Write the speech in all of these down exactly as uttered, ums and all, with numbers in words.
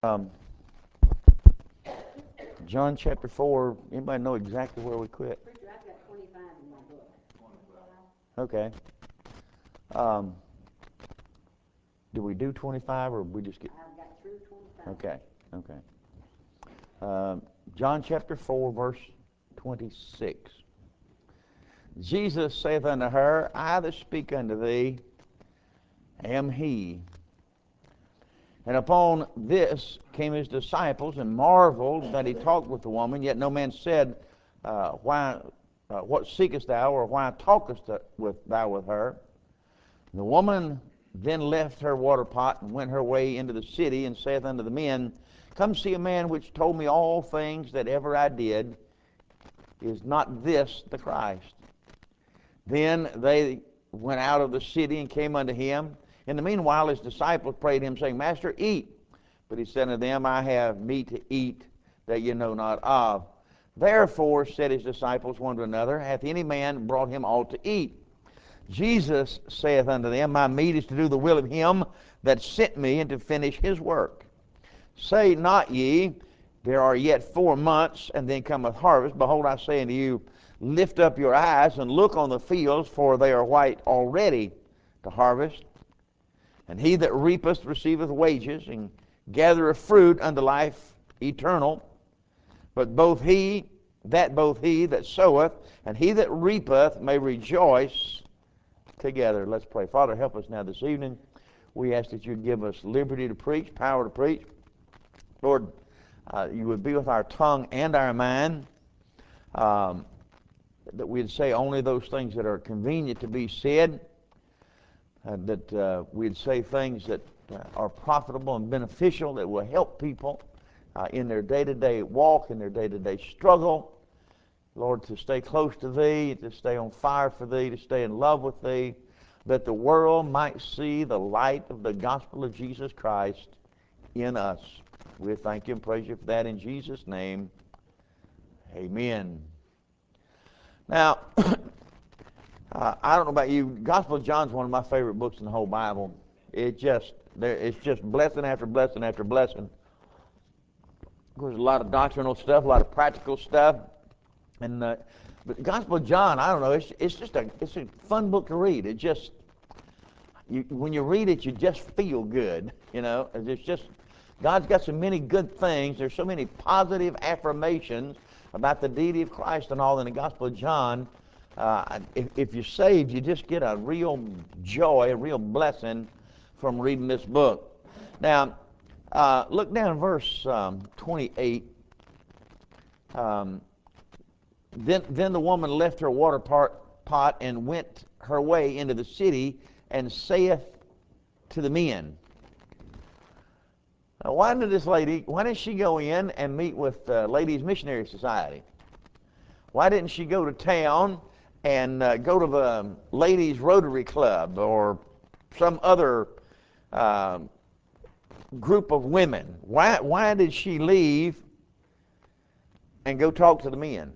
Um, John chapter four. Anybody know exactly where we quit? Preacher, I've got twenty-five in my book. Okay. Um, do we do twenty-five or we just get? I've got through twenty-five. Okay. Okay. Um, John chapter four, verse twenty-six. Jesus saith unto her, I that speak unto thee am he. And upon this came his disciples and marveled that he talked with the woman, yet no man said, uh, Why, uh, what seekest thou, or why talkest thou with, thou with her? The woman then left her water pot and went her way into the city, and saith unto the men, Come see a man which told me all things that ever I did. Is not this the Christ? Then they went out of the city and came unto him. In the meanwhile his disciples prayed him, saying, Master, eat. But he said unto them, I have meat to eat that ye know not of. Therefore said his disciples one to another, Hath any man brought him aught to eat? Jesus saith unto them, My meat is to do the will of him that sent me, and to finish his work. Say not ye, There are yet four months, and then cometh harvest. Behold, I say unto you, Lift up your eyes, and look on the fields, for they are white already to harvest. And he that reapeth receiveth wages, and gathereth fruit unto life eternal. But both he, that both he that soweth, and he that reapeth may rejoice together. Let's pray. Father, help us now this evening. We ask that you'd give us liberty to preach, power to preach. Lord, uh, you would be with our tongue and our mind, um, that we'd say only those things that are convenient to be said, uh, that uh, we'd say things that uh, are profitable and beneficial, that will help people uh, in their day-to-day walk, in their day-to-day struggle. Lord, to stay close to Thee, to stay on fire for Thee, to stay in love with Thee, that the world might see the light of the gospel of Jesus Christ in us. We thank you and praise you for that in Jesus' name. Amen. Now, uh, I don't know about you, Gospel of John is one of my favorite books in the whole Bible. It just, there, it's just blessing after blessing after blessing. There's a lot of doctrinal stuff, a lot of practical stuff, and uh, but the Gospel of John, I don't know, it's it's just a it's a fun book to read. It just, you, when you read it, you just feel good, you know. It's just, God's got so many good things. There's so many positive affirmations about the deity of Christ and all in the Gospel of John. Uh, if, if you're saved, you just get a real joy, a real blessing from reading this book. Now, uh, look down in verse um, twenty-eight. Um, then, then the woman left her water pot, pot and went her way into the city, and saith to the men. Now, why did this lady, why didn't she go in and meet with uh, Ladies Missionary Society? Why didn't she go to town and uh, go to the Ladies Rotary Club or some other uh, group of women? Why, why did she leave and go talk to the men?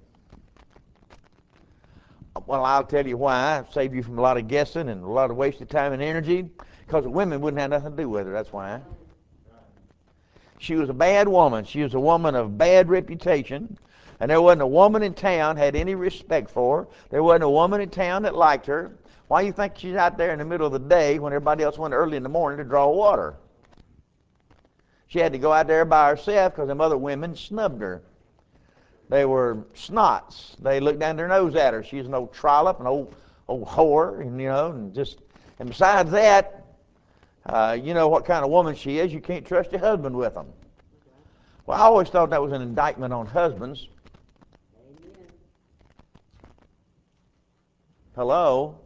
Well, I'll tell you why. Save you from a lot of guessing and a lot of wasted time and energy. Because the women wouldn't have nothing to do with her. That's why. She was a bad woman. She was a woman of bad reputation. And there wasn't a woman in town had any respect for her. There wasn't a woman in town that liked her. Why do you think she's out there in the middle of the day when everybody else went early in the morning to draw water? She had to go out there by herself because them other women snubbed her. They were snots. They looked down their nose at her. She's an old trollop, an old old whore, and you know, and just and besides that, uh, you know what kind of woman she is. You can't trust your husband with them. Well, I always thought that was an indictment on husbands. Amen. Hello.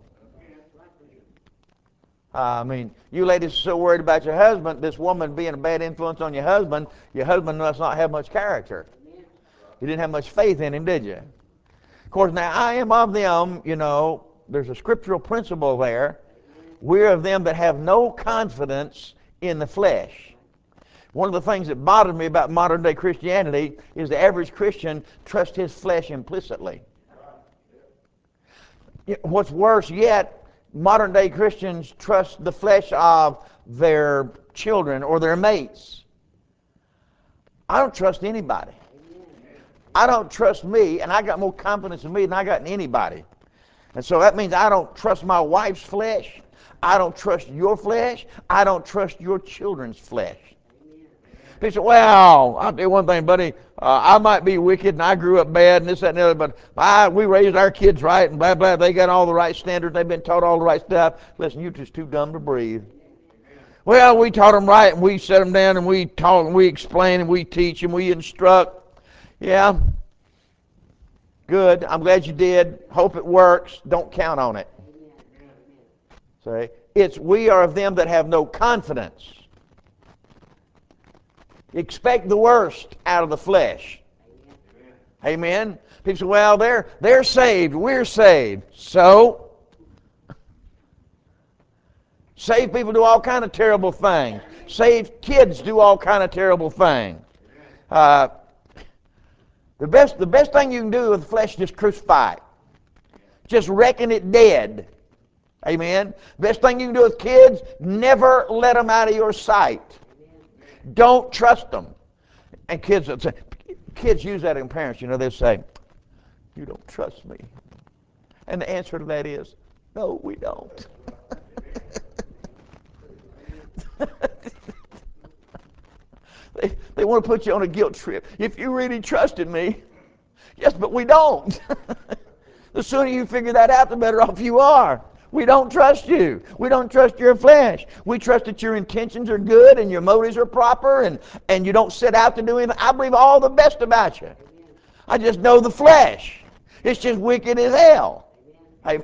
Uh, I mean, you ladies are so worried about your husband, this woman being a bad influence on your husband. Your husband must not have much character. You didn't have much faith in him, did you? Of course, now I am of them, you know, there's a scriptural principle there. We're of them that have no confidence in the flesh. One of the things that bothers me about modern day Christianity is the average Christian trusts his flesh implicitly. What's worse yet, modern day Christians trust the flesh of their children or their mates. I don't trust anybody. I don't trust me, and I got more confidence in me than I got in anybody. And so that means I don't trust my wife's flesh. I don't trust your flesh. I don't trust your children's flesh. People say, well, I'll tell you one thing, buddy. Uh, I might be wicked, and I grew up bad, and this, that, and the other, but I, we raised our kids right, and blah, blah. They got all the right standards. They've been taught all the right stuff. Listen, you're just too dumb to breathe. Well, we taught them right, and we set them down, and we talk, and we explain, and we teach, and we instruct. Yeah. Good. I'm glad you did. Hope it works. Don't count on it. See? It's we are of them that have no confidence. Expect the worst out of the flesh. Amen. Amen. People say, well, they're, they're saved. We're saved. So? Saved people do all kind of terrible things. Saved kids do all kind of terrible things. Uh, the best, the best thing you can do with the flesh is just crucify it. Just reckon it dead. Amen. Best thing you can do with kids, never let them out of your sight. Don't trust them. And kids will say, kids use that in parents, you know, they'll say, you don't trust me. And the answer to that is, no, we don't. they, they want to put you on a guilt trip. If you really trusted me, yes, but we don't. The sooner you figure that out, the better off you are. We don't trust you. We don't trust your flesh. We trust that your intentions are good and your motives are proper and, and you don't set out to do anything. I believe all the best about you. I just know the flesh. It's just wicked as hell. Amen.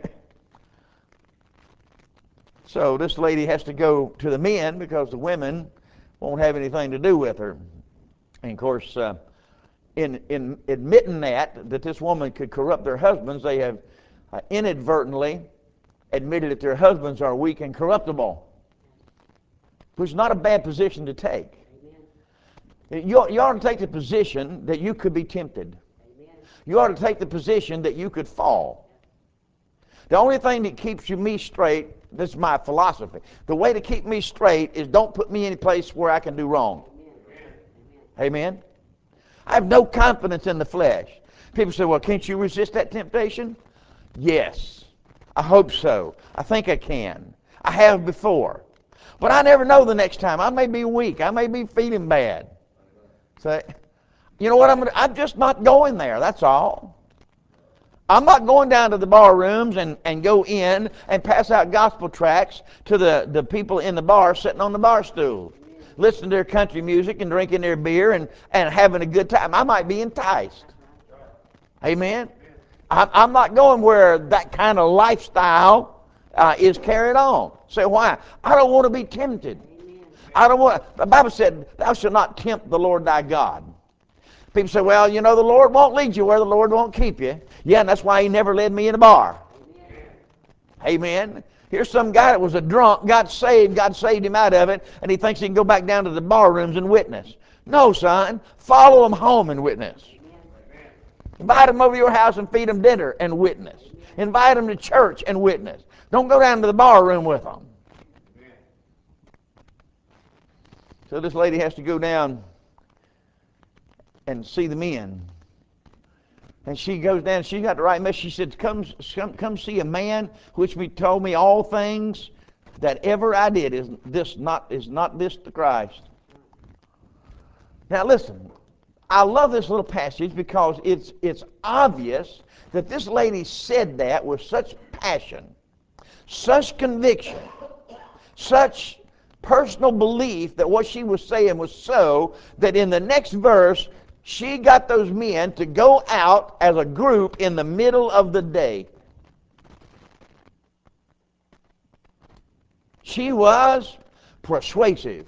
So this lady has to go to the men because the women won't have anything to do with her. And of course, uh, in, in admitting that, that this woman could corrupt their husbands, they have uh, inadvertently admitted that their husbands are weak and corruptible, which is not a bad position to take. Amen. You, you ought to take the position that you could be tempted. Amen. You ought to take the position that you could fall. The only thing that keeps you me straight, this is my philosophy, the way to keep me straight is don't put me in any place where I can do wrong. Amen. Amen. I have no confidence in the flesh. People say, well, can't you resist that temptation? Yes. I hope so. I think I can. I have before. But I never know the next time. I may be weak. I may be feeling bad. So, you know what? I'm gonna, I'm just not going there. That's all. I'm not going down to the bar rooms and, and go in and pass out gospel tracts to the, the people in the bar sitting on the bar stool, listening to their country music and drinking their beer and, and having a good time. I might be enticed. Amen? I'm not going where that kind of lifestyle uh, is carried on. Say, why? I don't want to be tempted. Amen. I don't want. The Bible said, "Thou shalt not tempt the Lord thy God." People say, "Well, you know, the Lord won't lead you where the Lord won't keep you." Yeah, and that's why He never led me in a bar. Amen. Amen. Here's some guy that was a drunk, got saved, God saved him out of it, and he thinks he can go back down to the bar rooms and witness. No, son. Follow him home and witness. Invite them over to your house and feed them dinner and witness. Invite them to church and witness. Don't go down to the bar room with them. So this lady has to go down and see the men. And she goes down, she got the right message. She said, come, come, come see a man which me told me all things that ever I did. Is this not, is not this the Christ? Now listen. I love this little passage because it's it's obvious that this lady said that with such passion, such conviction, such personal belief that what she was saying was so that in the next verse she got those men to go out as a group in the middle of the day. She was persuasive.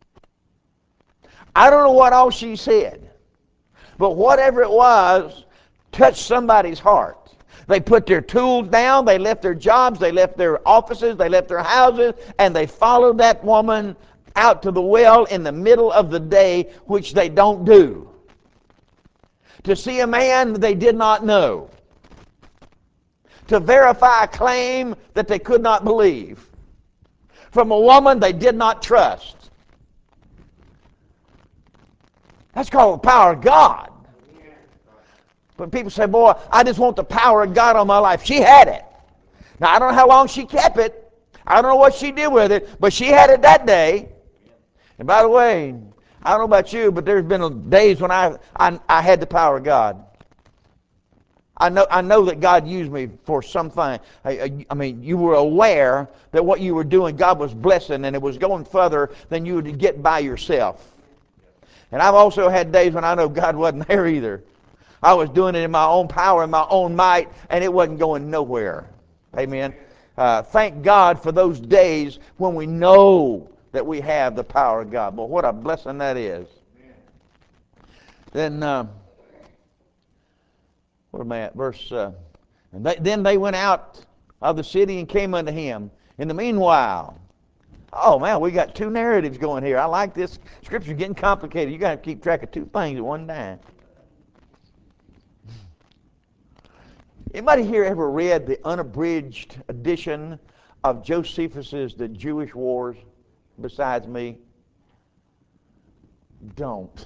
I don't know what all she said. But whatever it was, touched somebody's heart. They put their tools down, they left their jobs, they left their offices, they left their houses, and they followed that woman out to the well in the middle of the day, which they don't do. To see a man they did not know. To verify a claim that they could not believe. From a woman they did not trust. That's called the power of God. When people say, boy, I just want the power of God on my life, she had it. Now, I don't know how long she kept it. I don't know what she did with it, but she had it that day. And by the way, I don't know about you, but there's been days when I, I, I had the power of God. I know, I know that God used me for something. I, I, I mean, you were aware that what you were doing, God was blessing, and it was going further than you would get by yourself. And I've also had days when I know God wasn't there either. I was doing it in my own power, in my own might, and it wasn't going nowhere. Amen. Uh, thank God for those days when we know that we have the power of God. But what a blessing that is. Then, uh, where am I at? Verse, uh, and they, then they went out of the city and came unto him. In the meanwhile, oh man, we got two narratives going here. I like this. Scripture's getting complicated. You got to keep track of two things at one time. Anybody here ever read the unabridged edition of Josephus's The Jewish Wars besides me? Don't.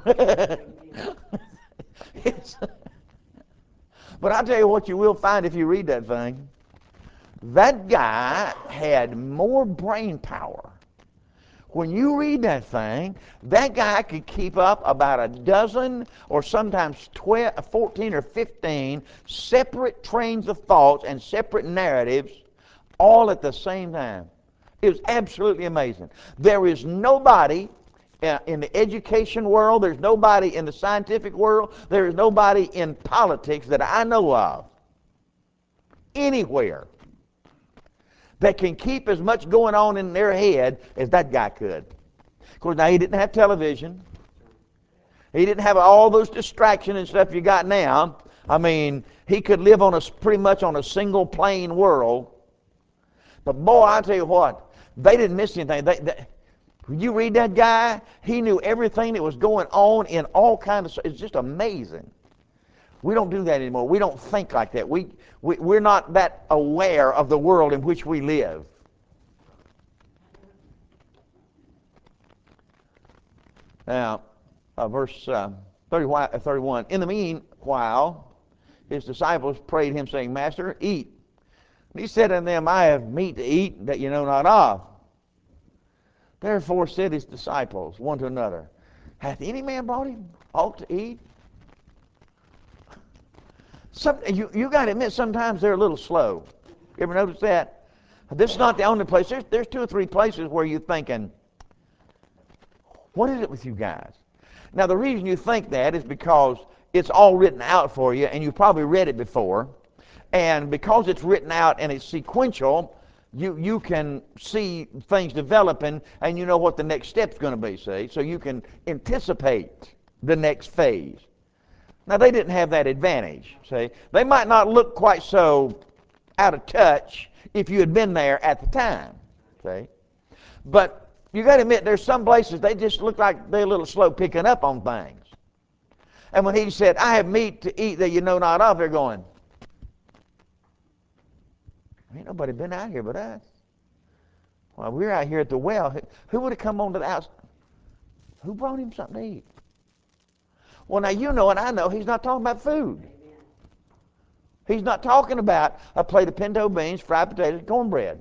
It's, but I'll tell you what you will find if you read that thing. That guy had more brain power. When you read that thing, that guy could keep up about a dozen or sometimes twelve, fourteen or fifteen separate trains of thoughts and separate narratives all at the same time. It was absolutely amazing. There is nobody uh, in the education world, there's nobody in the scientific world, there is nobody in politics that I know of, anywhere, that can keep as much going on in their head as that guy could. Of course, now he didn't have television. He didn't have all those distractions and stuff you got now. I mean, he could live on a pretty much on a single plane world. But boy, I tell you what, they didn't miss anything. They, they, when you read that guy, he knew everything that was going on in all kinds of. It's just amazing. We don't do that anymore. We don't think like that. We, we we're not that aware of the world in which we live. Now, uh, verse uh, thirty-one. In the meanwhile, his disciples prayed him, saying, Master, eat. And he said unto them, I have meat to eat that you know not of. Therefore said his disciples one to another, Hath any man brought him aught to eat? Some, you you got to admit, sometimes they're a little slow. You ever notice that? This is not the only place. There's, there's two or three places where you're thinking, what is it with you guys? Now, the reason you think that is because it's all written out for you, and you've probably read it before. And because it's written out and it's sequential, you, you can see things developing, and you know what the next step's going to be, see? So you can anticipate the next phase. Now, they didn't have that advantage, see? They might not look quite so out of touch if you had been there at the time, see? But you got to admit, there's some places they just look like they're a little slow picking up on things. And when he said, I have meat to eat that you know not of, they're going, ain't nobody been out here but us. Well, we're out here at the well. Who would have come on to the house? Who brought him something to eat? Well, now you know and I know he's not talking about food. Amen. He's not talking about a plate of pinto beans, fried potatoes, and cornbread.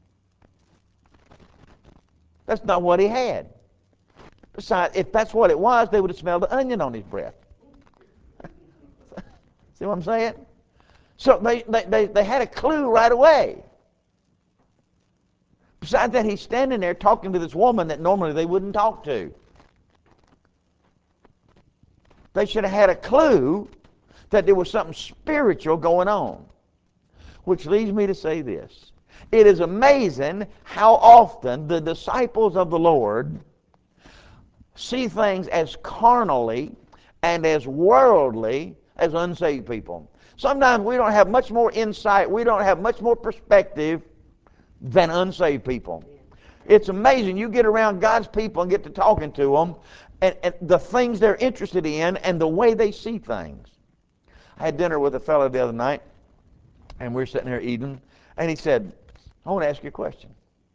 That's not what he had. Besides, if that's what it was, they would have smelled the onion on his breath. See what I'm saying? So they, they, they, they had a clue right away. Besides that, he's standing there talking to this woman that normally they wouldn't talk to. They should have had a clue that there was something spiritual going on. Which leads me to say this. It is amazing how often the disciples of the Lord see things as carnally and as worldly as unsaved people. Sometimes we don't have much more insight, we don't have much more perspective than unsaved people. It's amazing. You get around God's people and get to talking to them, and, and the things they're interested in and the way they see things. I had dinner with a fellow the other night, and we were sitting there eating, and he said, I want to ask you a question.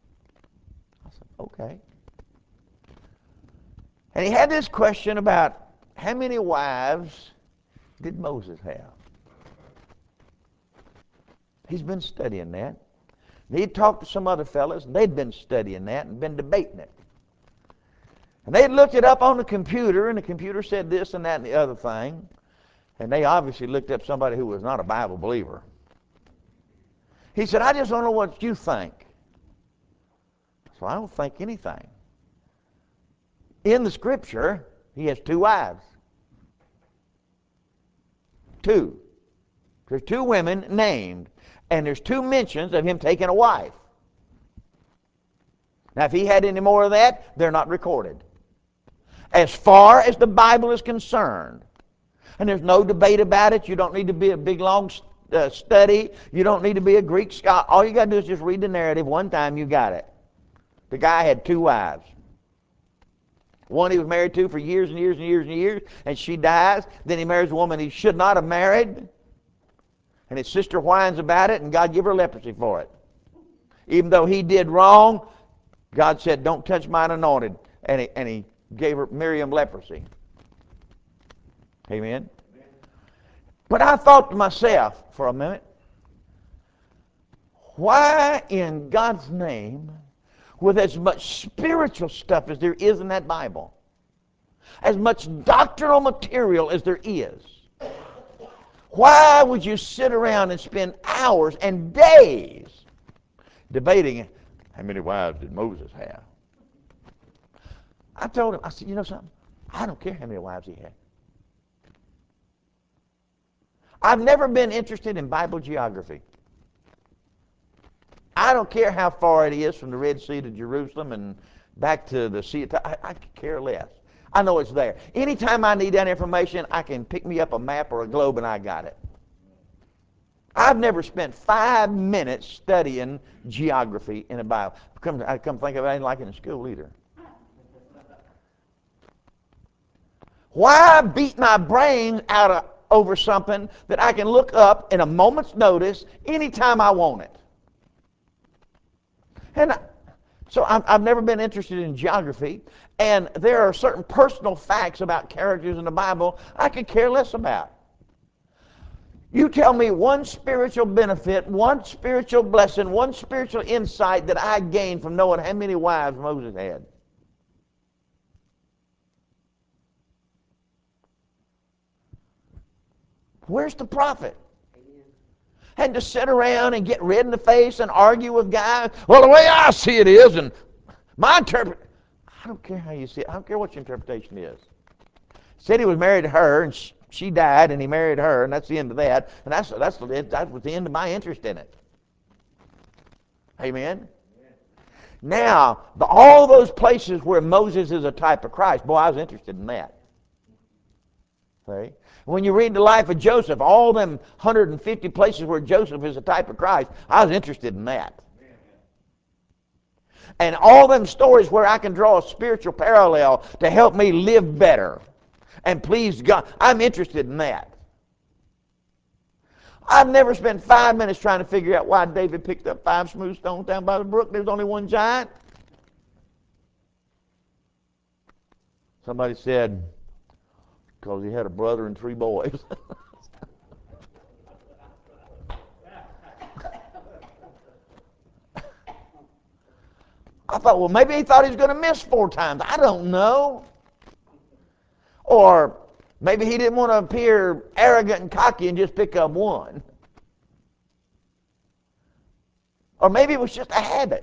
I said, okay. And he had this question about How many wives did Moses have? He's been studying that. He'd talked to some other fellas, and they'd been studying that and been debating it. And they'd looked it up on the computer, and the computer said this and that and the other thing. And they obviously looked up somebody who was not a Bible believer. He said, I just don't know what you think. So I don't think anything. In the scripture, he has two wives. Two. There's two women named. And there's two mentions of him taking a wife. Now, if he had any more of that, they're not recorded. As far as the Bible is concerned, and there's no debate about it, you don't need to be a big, long uh, study. You don't need to be a Greek scholar. All you got to do is just read the narrative. One time, you got it. The guy had two wives. One he was married to for years and years and years and years, and she dies. Then he marries a woman he should not have married. And his sister whines about it, and God give her leprosy for it. Even though he did wrong, God said, don't touch mine anointed. And he, and he gave her Miriam leprosy. Amen? Amen. But I thought to myself for a minute, why in God's name, with as much spiritual stuff as there is in that Bible, as much doctrinal material as there is, why would you sit around and spend hours and days debating how many wives did Moses have? I told him, I said, you know something? I don't care how many wives he had. I've never been interested in Bible geography. I don't care how far it is from the Red Sea to Jerusalem and back to the Sea of I, I could care less. I know it's there. Anytime I need that information, I can pick me up a map or a globe and I got it. I've never spent five minutes studying geography in the Bible. Come, I come think of it, I didn't like it in school either. Why beat my brain out of, over something that I can look up in a moment's notice anytime I want it? And I, so I'm, I've never been interested in geography, and there are certain personal facts about characters in the Bible I could care less about. You tell me one spiritual benefit, one spiritual blessing, one spiritual insight that I gained from knowing how many wives Moses had. Where's the profit? And to sit around and get red in the face and argue with guys, well, the way I see it is, and my interpret, I don't care how you see it. I don't care what your interpretation is. Said he was married to her, and she, she died, and he married her, and that's the end of that. And that's that's the, that was the end of my interest in it. Amen? Amen. Now, the, all those places where Moses is a type of Christ, boy, I was interested in that. See? When you read the life of Joseph, all them one hundred fifty places where Joseph is a type of Christ, I was interested in that. And all them stories where I can draw a spiritual parallel to help me live better and please God, I'm interested in that. I've never spent five minutes trying to figure out why David picked up five smooth stones down by the brook. There's only one giant. Somebody said, because he had a brother and three boys. I thought, well, maybe he thought he was going to miss four times. I don't know. Or maybe he didn't want to appear arrogant and cocky and just pick up one. Or maybe it was just a habit.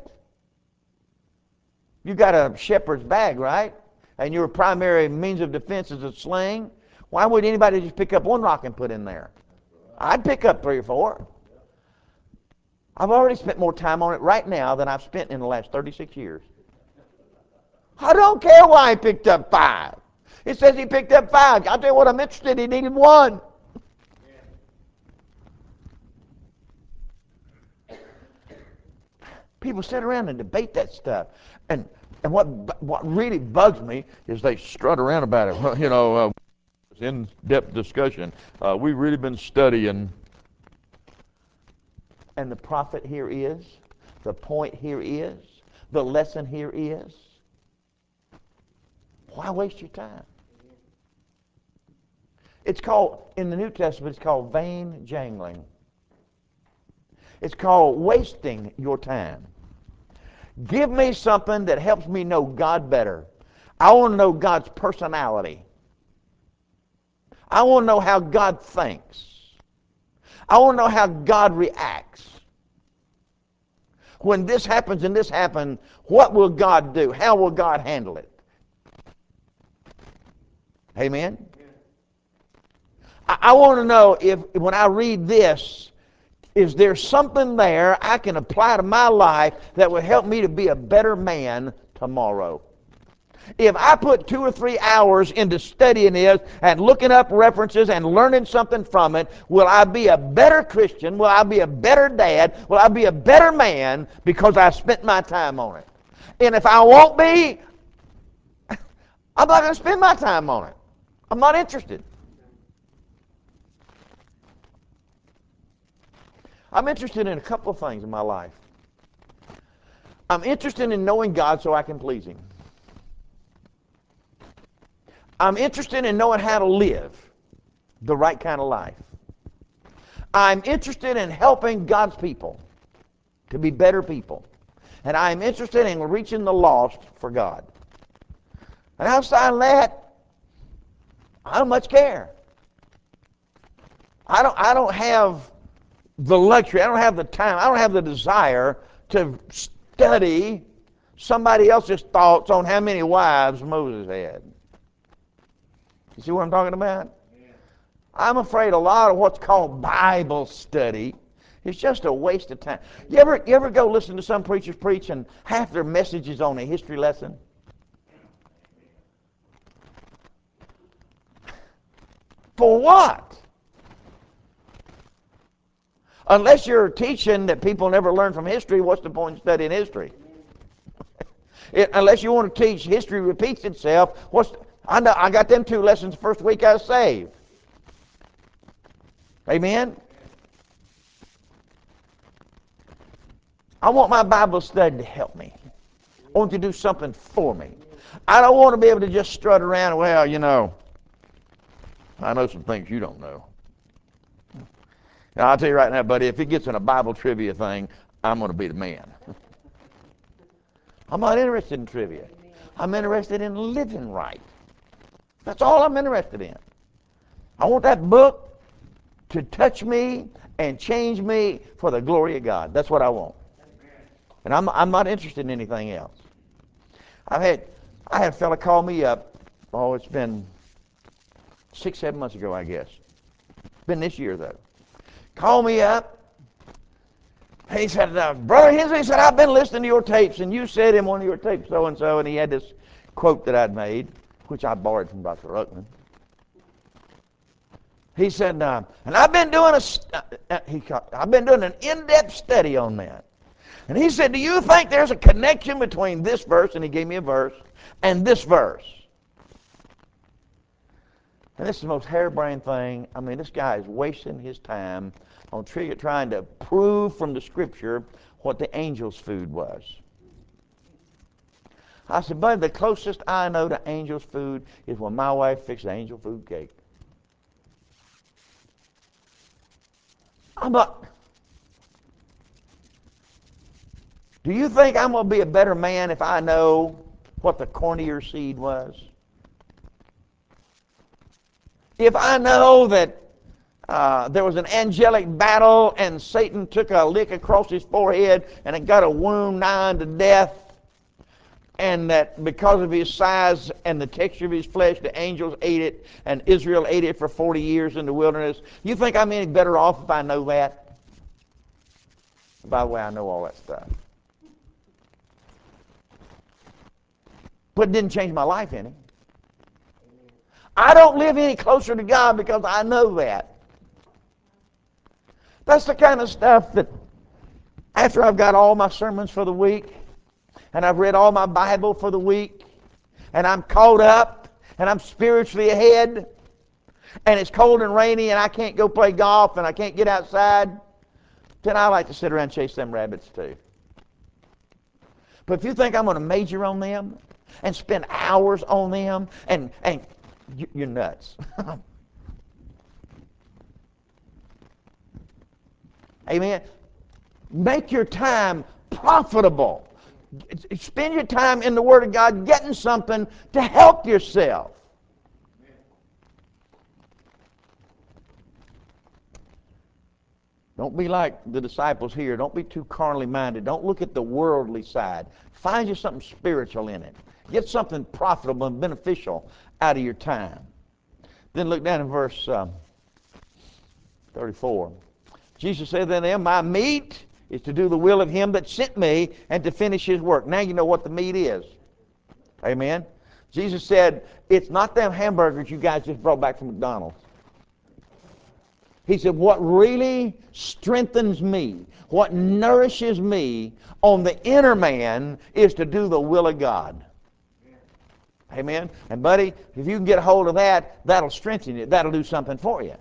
You got a shepherd's bag, right? And your primary means of defense is a sling. Why would anybody just pick up one rock and put in there? I'd pick up three or four. I've already spent more time on it right now than I've spent in the last thirty-six years. I don't care why he picked up five. It says he picked up five. I'll tell you what, I'm interested. He needed one. People sit around and debate that stuff. And and what what really bugs me is they strut around about it. Well, you know, uh, in-depth discussion. Uh, we've really been studying. And the profit here is, the point here is, the lesson here is, why waste your time? It's called, in the New Testament, it's called vain jangling. It's called wasting your time. Give me something that helps me know God better. I want to know God's personality. I want to know how God thinks. I want to know how God reacts. When this happens and this happens, what will God do? How will God handle it? Amen? I, I want to know if, when I read this, is there something there I can apply to my life that will help me to be a better man tomorrow? If I put two or three hours into studying this and looking up references and learning something from it, will I be a better Christian? Will I be a better dad? Will I be a better man because I spent my time on it? And if I won't be, I'm not going to spend my time on it. I'm not interested. I'm interested in a couple of things in my life. I'm interested in knowing God so I can please Him. I'm interested in knowing how to live the right kind of life. I'm interested in helping God's people to be better people. And I'm interested in reaching the lost for God. And outside of that, I don't much care. I don't, I don't have the luxury, I don't have the time, I don't have the desire to study somebody else's thoughts on how many wives Moses had. You see what I'm talking about? Yeah. I'm afraid a lot of what's called Bible study is just a waste of time. You ever, you ever go listen to some preachers preach and half their message is on a history lesson? For what? Unless you're teaching that people never learn from history, what's the point of studying history? It, unless you want to teach history repeats itself, what's the, I know I got them two lessons the first week I was saved. Amen? I want my Bible study to help me. I want to do something for me. I don't want to be able to just strut around and, well, you know, I know some things you don't know. Now, I'll tell you right now, buddy, if it gets in a Bible trivia thing, I'm going to be the man. I'm not interested in trivia. I'm interested in living right. That's all I'm interested in. I want that book to touch me and change me for the glory of God. That's what I want. And I'm, I'm not interested in anything else. I've had, I had a fella call me up, oh, it's been six, seven months ago, I guess. It's been this year, though. Called me up. He said, uh, Brother Hensley, he said, I've been listening to your tapes, and you said in one of your tapes so-and-so, and he had this quote that I'd made, which I borrowed from Doctor Ruckman. He said, uh, and I've been doing a, uh, he, I've been doing an in-depth study on that. And he said, do you think there's a connection between this verse, and he gave me a verse, and this verse? And this is the most harebrained thing. I mean, this guy is wasting his time on trying to prove from the Scripture what the angel's food was. I said, buddy, the closest I know to angel's food is when my wife fixed angel food cake. I'm not. Do you think I'm going to be a better man if I know what the corn ear seed was? If I know that uh, there was an angelic battle and Satan took a lick across his forehead and it got a wound nigh unto death, and that because of his size and the texture of his flesh, the angels ate it, and Israel ate it for forty years in the wilderness. You think I'm any better off if I know that? By the way, I know all that stuff. But it didn't change my life any. I don't live any closer to God because I know that. That's the kind of stuff that after I've got all my sermons for the week, and I've read all my Bible for the week, and I'm caught up, and I'm spiritually ahead, and it's cold and rainy, and I can't go play golf, and I can't get outside, then I like to sit around and chase them rabbits too. But if you think I'm going to major on them and spend hours on them, and, and you're nuts. Amen. Make your time profitable. Spend your time in the Word of God getting something to help yourself. Don't be like the disciples here. Don't be too carnally minded. Don't look at the worldly side. Find you something spiritual in it. Get something profitable and beneficial out of your time. Then look down in verse um, thirty-four. Jesus said unto them, my meat is to do the will of him that sent me and to finish his work. Now you know what the meat is. Amen. Jesus said, it's not them hamburgers you guys just brought back from McDonald's. He said, what really strengthens me, what nourishes me on the inner man is to do the will of God. Amen. And buddy, if you can get a hold of that, that'll strengthen you. That'll do something for you.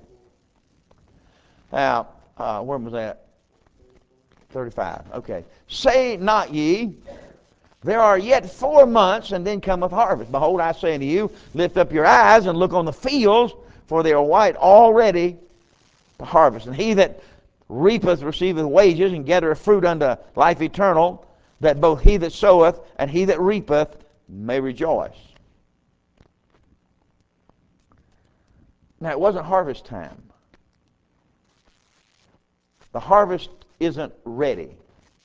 Now, uh, where was that? thirty-five. Okay. Say not ye, there are yet four months, and then cometh harvest. Behold, I say unto you, lift up your eyes and look on the fields, for they are white already to harvest. And he that reapeth receiveth wages, and gathereth fruit unto life eternal, that both he that soweth and he that reapeth may rejoice. Now, it wasn't harvest time. The harvest isn't ready.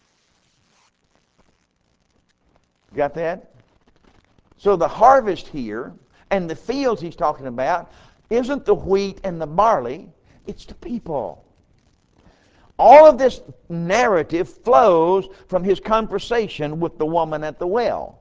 Got that? So the harvest here and the fields he's talking about isn't the wheat and the barley, it's the people. All of this narrative flows from his conversation with the woman at the well.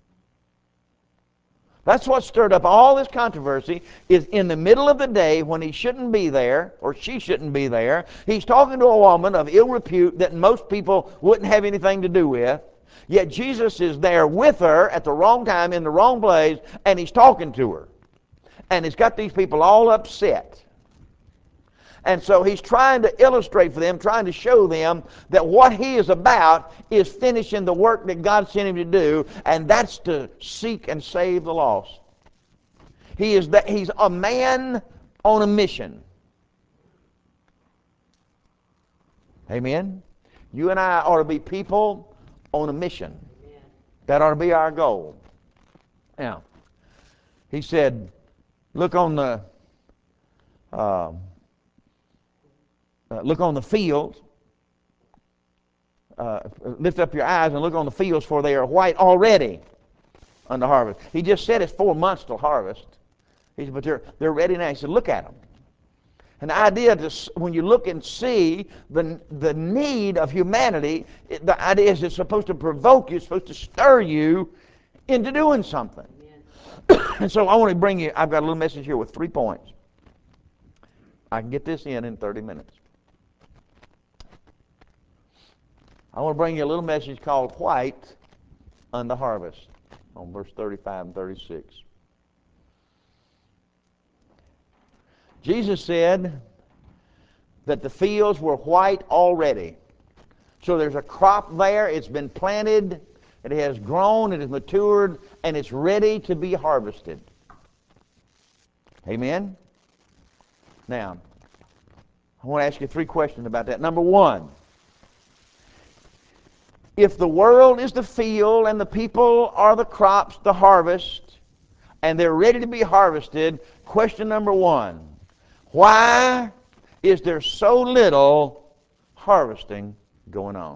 That's what stirred up all this controversy, is in the middle of the day when he shouldn't be there, or she shouldn't be there. He's talking to a woman of ill repute that most people wouldn't have anything to do with. Yet Jesus is there with her at the wrong time, in the wrong place, and he's talking to her. And he's got these people all upset. And so he's trying to illustrate for them, trying to show them that what he is about is finishing the work that God sent him to do, and that's to seek and save the lost. He is that he's a man on a mission. Amen? You and I ought to be people on a mission. That ought to be our goal. Now, he said, look on the uh, uh, look on the fields. Uh, lift up your eyes and look on the fields, for they are white already unto harvest. He just said it's four months till harvest. He said, but they're, they're ready now. He said, look at them. And the idea, to, when you look and see the, the need of humanity, it, the idea is it's supposed to provoke you, it's supposed to stir you into doing something. And so I want to bring you, I've got a little message here with three points. I can get this in in thirty minutes. I want to bring you a little message called White unto Harvest on verse thirty-five and thirty-six. Jesus said that the fields were white already. So there's a crop there, it's been planted, it has grown, it has matured, and it's ready to be harvested. Amen? Now, I want to ask you three questions about that. Number one, if the world is the field and the people are the crops, the harvest, and they're ready to be harvested, question number one, why is there so little harvesting going on?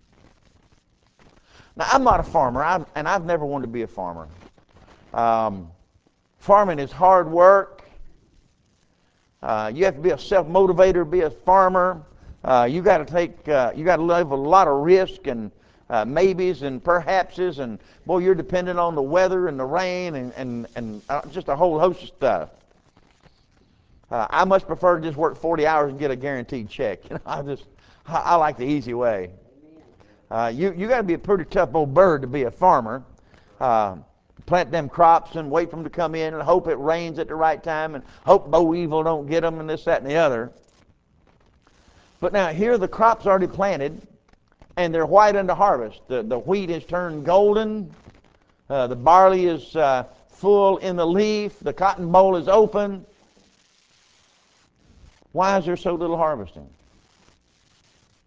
Now, I'm not a farmer, I've, and I've never wanted to be a farmer. Um, farming is hard work. Uh, you have to be a self-motivator to be a farmer. Uh, you got to take, uh, you got to live a lot of risk and uh, maybes and perhapses, and boy, you're dependent on the weather and the rain and and and uh, just a whole host of stuff. Uh, I much prefer to just work forty hours and get a guaranteed check. You know, I just, I, I like the easy way. Uh, you you got to be a pretty tough old bird to be a farmer. Uh, plant them crops and wait for them to come in and hope it rains at the right time and hope boll weevil don't get them and this, that, and the other. But now here the crop's already planted and they're white unto harvest. The, the wheat is turned golden. Uh, the barley is uh, full in the leaf. The cotton boll is open. Why is there so little harvesting?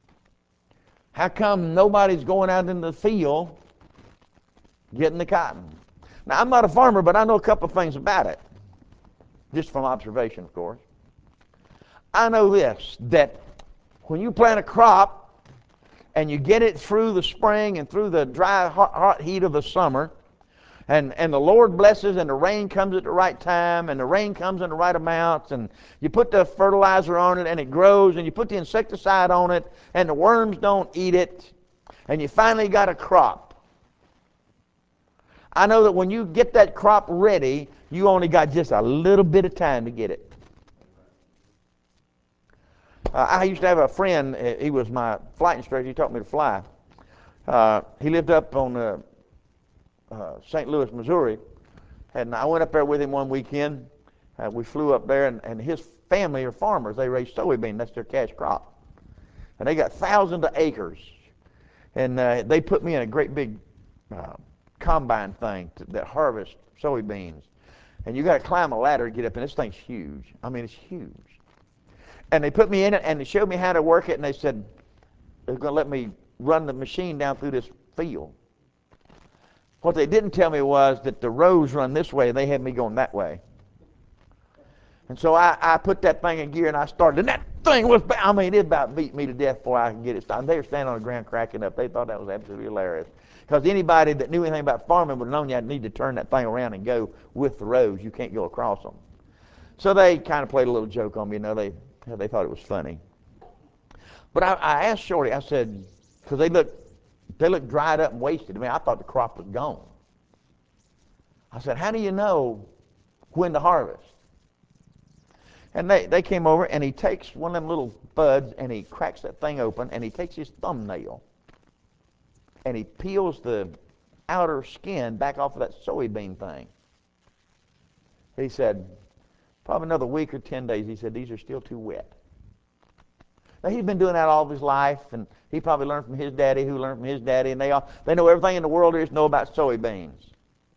How come nobody's going out in the field getting the cotton? Now, I'm not a farmer, but I know a couple of things about it, just from observation, of course. I know this, that when you plant a crop and you get it through the spring and through the dry, hot, hot heat of the summer, and, and the Lord blesses and the rain comes at the right time and the rain comes in the right amounts, and you put the fertilizer on it and it grows, and you put the insecticide on it and the worms don't eat it, and you finally got a crop. I know that when you get that crop ready, you only got just a little bit of time to get it. Uh, I used to have a friend, he was my flight instructor, he taught me to fly. Uh, he lived up on uh, uh, Saint Louis, Missouri, and I went up there with him one weekend. Uh, we flew up there, and, and his family are farmers. They raise soybean, that's their cash crop. And they got thousands of acres. And uh, they put me in a great big uh, combine thing to, that harvests soybeans. And you got to climb a ladder to get up, and this thing's huge. I mean, it's huge. And they put me in it, and they showed me how to work it, and they said they're going to let me run the machine down through this field. What they didn't tell me was that the rows run this way, and they had me going that way. And so I, I put that thing in gear, and I started, and that thing was, I mean, it about beat me to death before I could get it started. They were standing on the ground cracking up. They thought that was absolutely hilarious. Because anybody that knew anything about farming would have known you need to turn that thing around and go with the rows. You can't go across them. So they kind of played a little joke on me, you know, they they thought it was funny. But I, I asked Shorty, I said, because they looked, they looked dried up and wasted. I mean, I thought the crop was gone. I said, how do you know when to harvest? And they, they came over, and he takes one of them little buds, and he cracks that thing open, and he takes his thumbnail, and he peels the outer skin back off of that soybean thing. He said, probably another week or ten days, he said, these are still too wet. Now, he's been doing that all of his life, and he probably learned from his daddy, who learned from his daddy, and they all they know everything in the world there is to know about soybeans.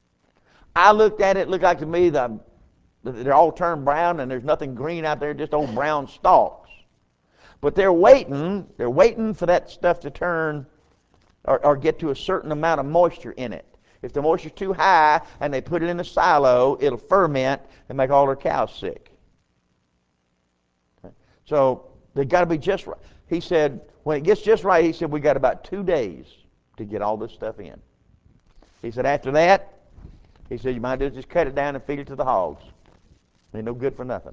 I looked at it, it looked like to me the, they're all turned brown, and there's nothing green out there, just old brown stalks. But they're waiting, they're waiting for that stuff to turn or, or get to a certain amount of moisture in it. If the moisture's too high and they put it in a silo, it'll ferment and make all their cows sick. Okay. So they got to be just right. He said, when it gets just right, he said, we got about two days to get all this stuff in. He said, after that, he said, you might as well just cut it down and feed it to the hogs. Ain't no good for nothing.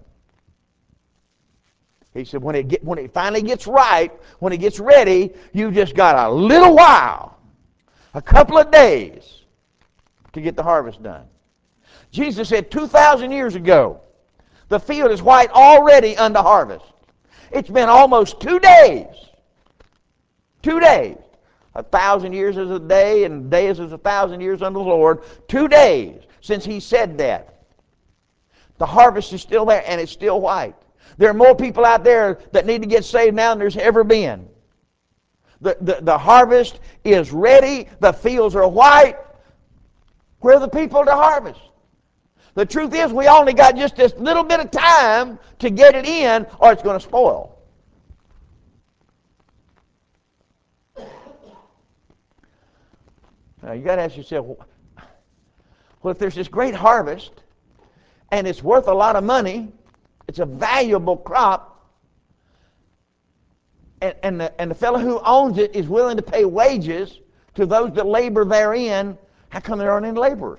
He said, when it get, when it finally gets right, when it gets ready, you just got a little while, a couple of days, to get the harvest done. Jesus said two thousand years ago, the field is white already unto harvest. It's been almost two days. Two days. A thousand years is a day, and days is a thousand years unto the Lord. Two days since he said that. The harvest is still there, and it's still white. There are more people out there that need to get saved now than there's ever been. The, the, the harvest is ready. The fields are white. Where are the people to harvest? The truth is, we only got just this little bit of time to get it in, or it's going to spoil. Now, you got to ask yourself, well, if there's this great harvest, and it's worth a lot of money, it's a valuable crop, and, and, the, and the fellow who owns it is willing to pay wages to those that labor therein, how come there aren't any laborers?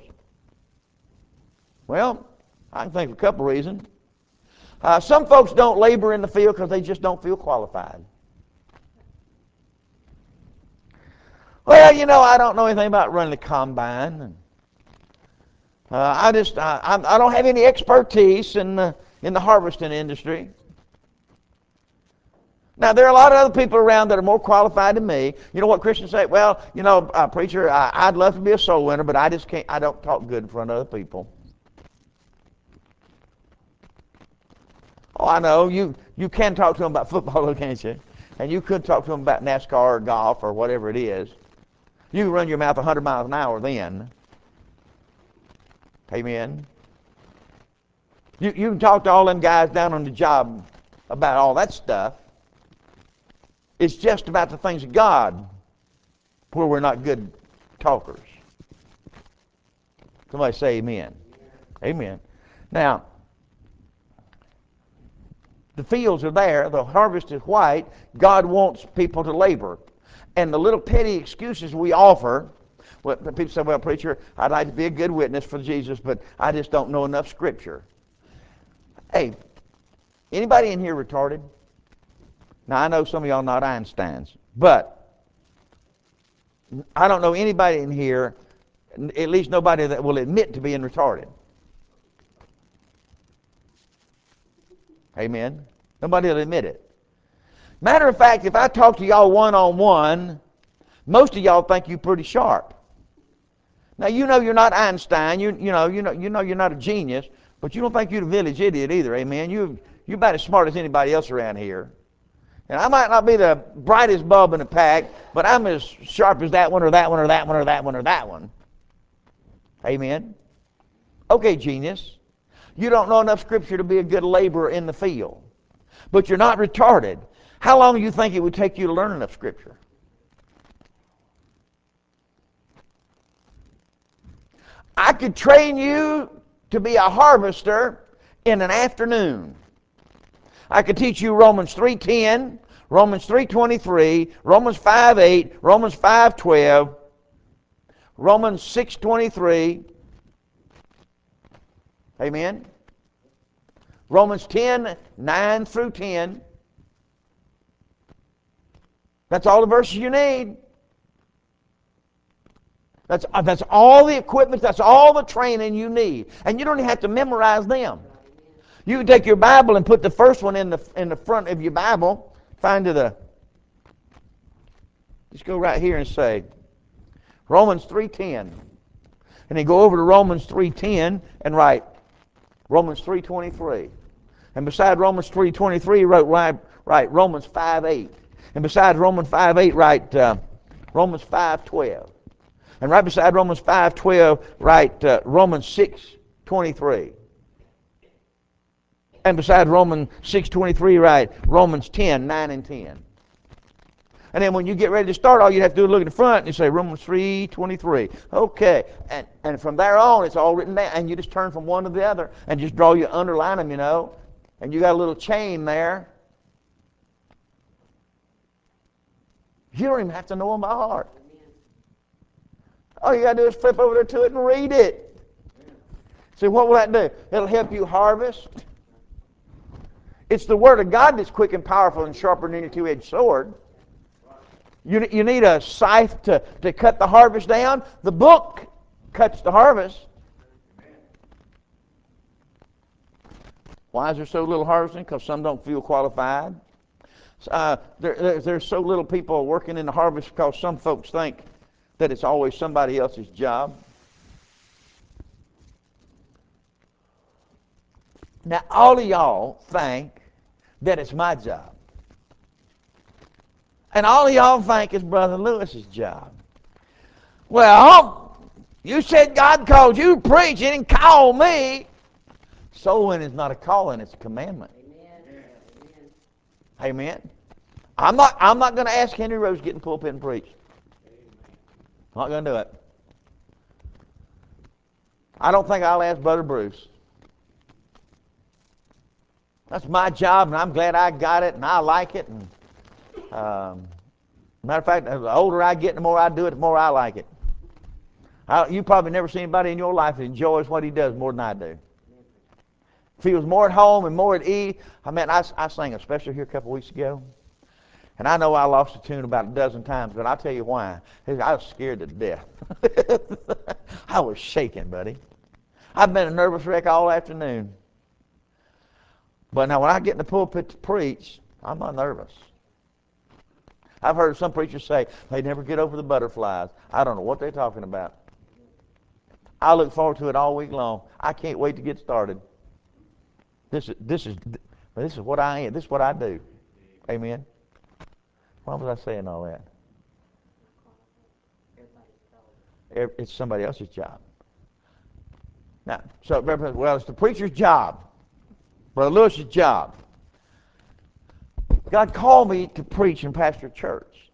Well, I can think of a couple reasons. Uh, some folks don't labor in the field because they just don't feel qualified. Well, you know, I don't know anything about running the combine. And, uh, I just, I, I don't have any expertise in the, in the harvesting industry. Now, there are a lot of other people around that are more qualified than me. You know what Christians say? Well, you know, uh, preacher, I, I'd love to be a soul winner, but I just can't, I don't talk good in front of other people. Oh, I know. You, you can talk to them about football, can't you? And you could talk to them about NASCAR or golf or whatever it is. You can run your mouth one hundred miles an hour then. Amen. You, you can talk to all them guys down on the job about all that stuff. It's just about the things of God where we're not good talkers. Somebody say amen. Amen. Now, the fields are there. The harvest is white. God wants people to labor. And the little petty excuses we offer, well, people say, well, preacher, I'd like to be a good witness for Jesus, but I just don't know enough Scripture. Hey, anybody in here retarded? Now, I know some of y'all not Einsteins, but I don't know anybody in here, at least nobody that will admit to being retarded. Amen? Nobody will admit it. Matter of fact, if I talk to y'all one-on-one, most of y'all think you're pretty sharp. Now, you know you're not Einstein. You, you, know, you, know, you know you're not a genius, but you don't think you're a village idiot either. Amen? You, you're about as smart as anybody else around here. And I might not be the brightest bulb in the pack, but I'm as sharp as that one or that one or that one or that one or that one. Amen? Okay, genius. You don't know enough Scripture to be a good laborer in the field, but you're not retarded. How long do you think it would take you to learn enough Scripture? I could train you to be a harvester in an afternoon. I could teach you Romans three ten, Romans three twenty-three, Romans five eight, Romans five twelve, Romans six twenty-three. Amen? Romans ten nine through ten. That's all the verses you need. That's, that's all the equipment, that's all the training you need. And you don't even have to memorize them. You can take your Bible and put the first one in the in the front of your Bible. Find to the, just go right here and say, Romans three ten. And then go over to Romans three ten and write Romans three twenty-three. And beside Romans three twenty-three, write, write, write Romans five eight. And beside Romans five eight, write uh, Romans five twelve. And right beside Romans five twelve, write uh, Romans six twenty-three. And beside Romans six twenty-three, write Romans ten nine and ten. And then when you get ready to start, all you have to do is look at the front and you say Romans three twenty-three. Okay. And, and from there on, it's all written down. And you just turn from one to the other and just draw, you underline them, you know. And you got a little chain there. You don't even have to know them by heart. All you got to do is flip over there to it and read it. See, what will that do? It'll help you harvest. It's the Word of God that's quick and powerful and sharper than any two-edged sword. You, you need a scythe to, to cut the harvest down. The book cuts the harvest. Why is there so little harvesting? Because some don't feel qualified. Uh, there, there, there's so little people working in the harvest because some folks think that it's always somebody else's job. Now, all of y'all think that it's my job. And all of y'all think it's Brother Lewis's job. Well, you said God called you to preach. He didn't call me. Soul winning is not a calling, it's a commandment. Amen. Amen. I'm not, I'm not going to ask Henry Rose to get in the pulpit and preach. I'm not going to do it. I don't think I'll ask Brother Bruce. That's my job, and I'm glad I got it, and I like it. And um, matter of fact, the older I get, the more I do it, the more I like it. I, you probably never seen anybody in your life that enjoys what he does more than I do. Feels more at home and more at ease. I mean, I, I sang a special here a couple weeks ago, and I know I lost the tune about a dozen times, but I'll tell you why. I was scared to death. I was shaking, buddy. I've been a nervous wreck all afternoon. But now when I get in the pulpit to preach, I'm not nervous. I've heard some preachers say they never get over the butterflies. I don't know what they're talking about. I look forward to it all week long. I can't wait to get started. This is this is this is what I am. This is what I do. Amen. Why was I saying all that? It's somebody else's job. Now, so well, it's the preacher's job, Brother Lewis's job. God called me to preach and pastor a church.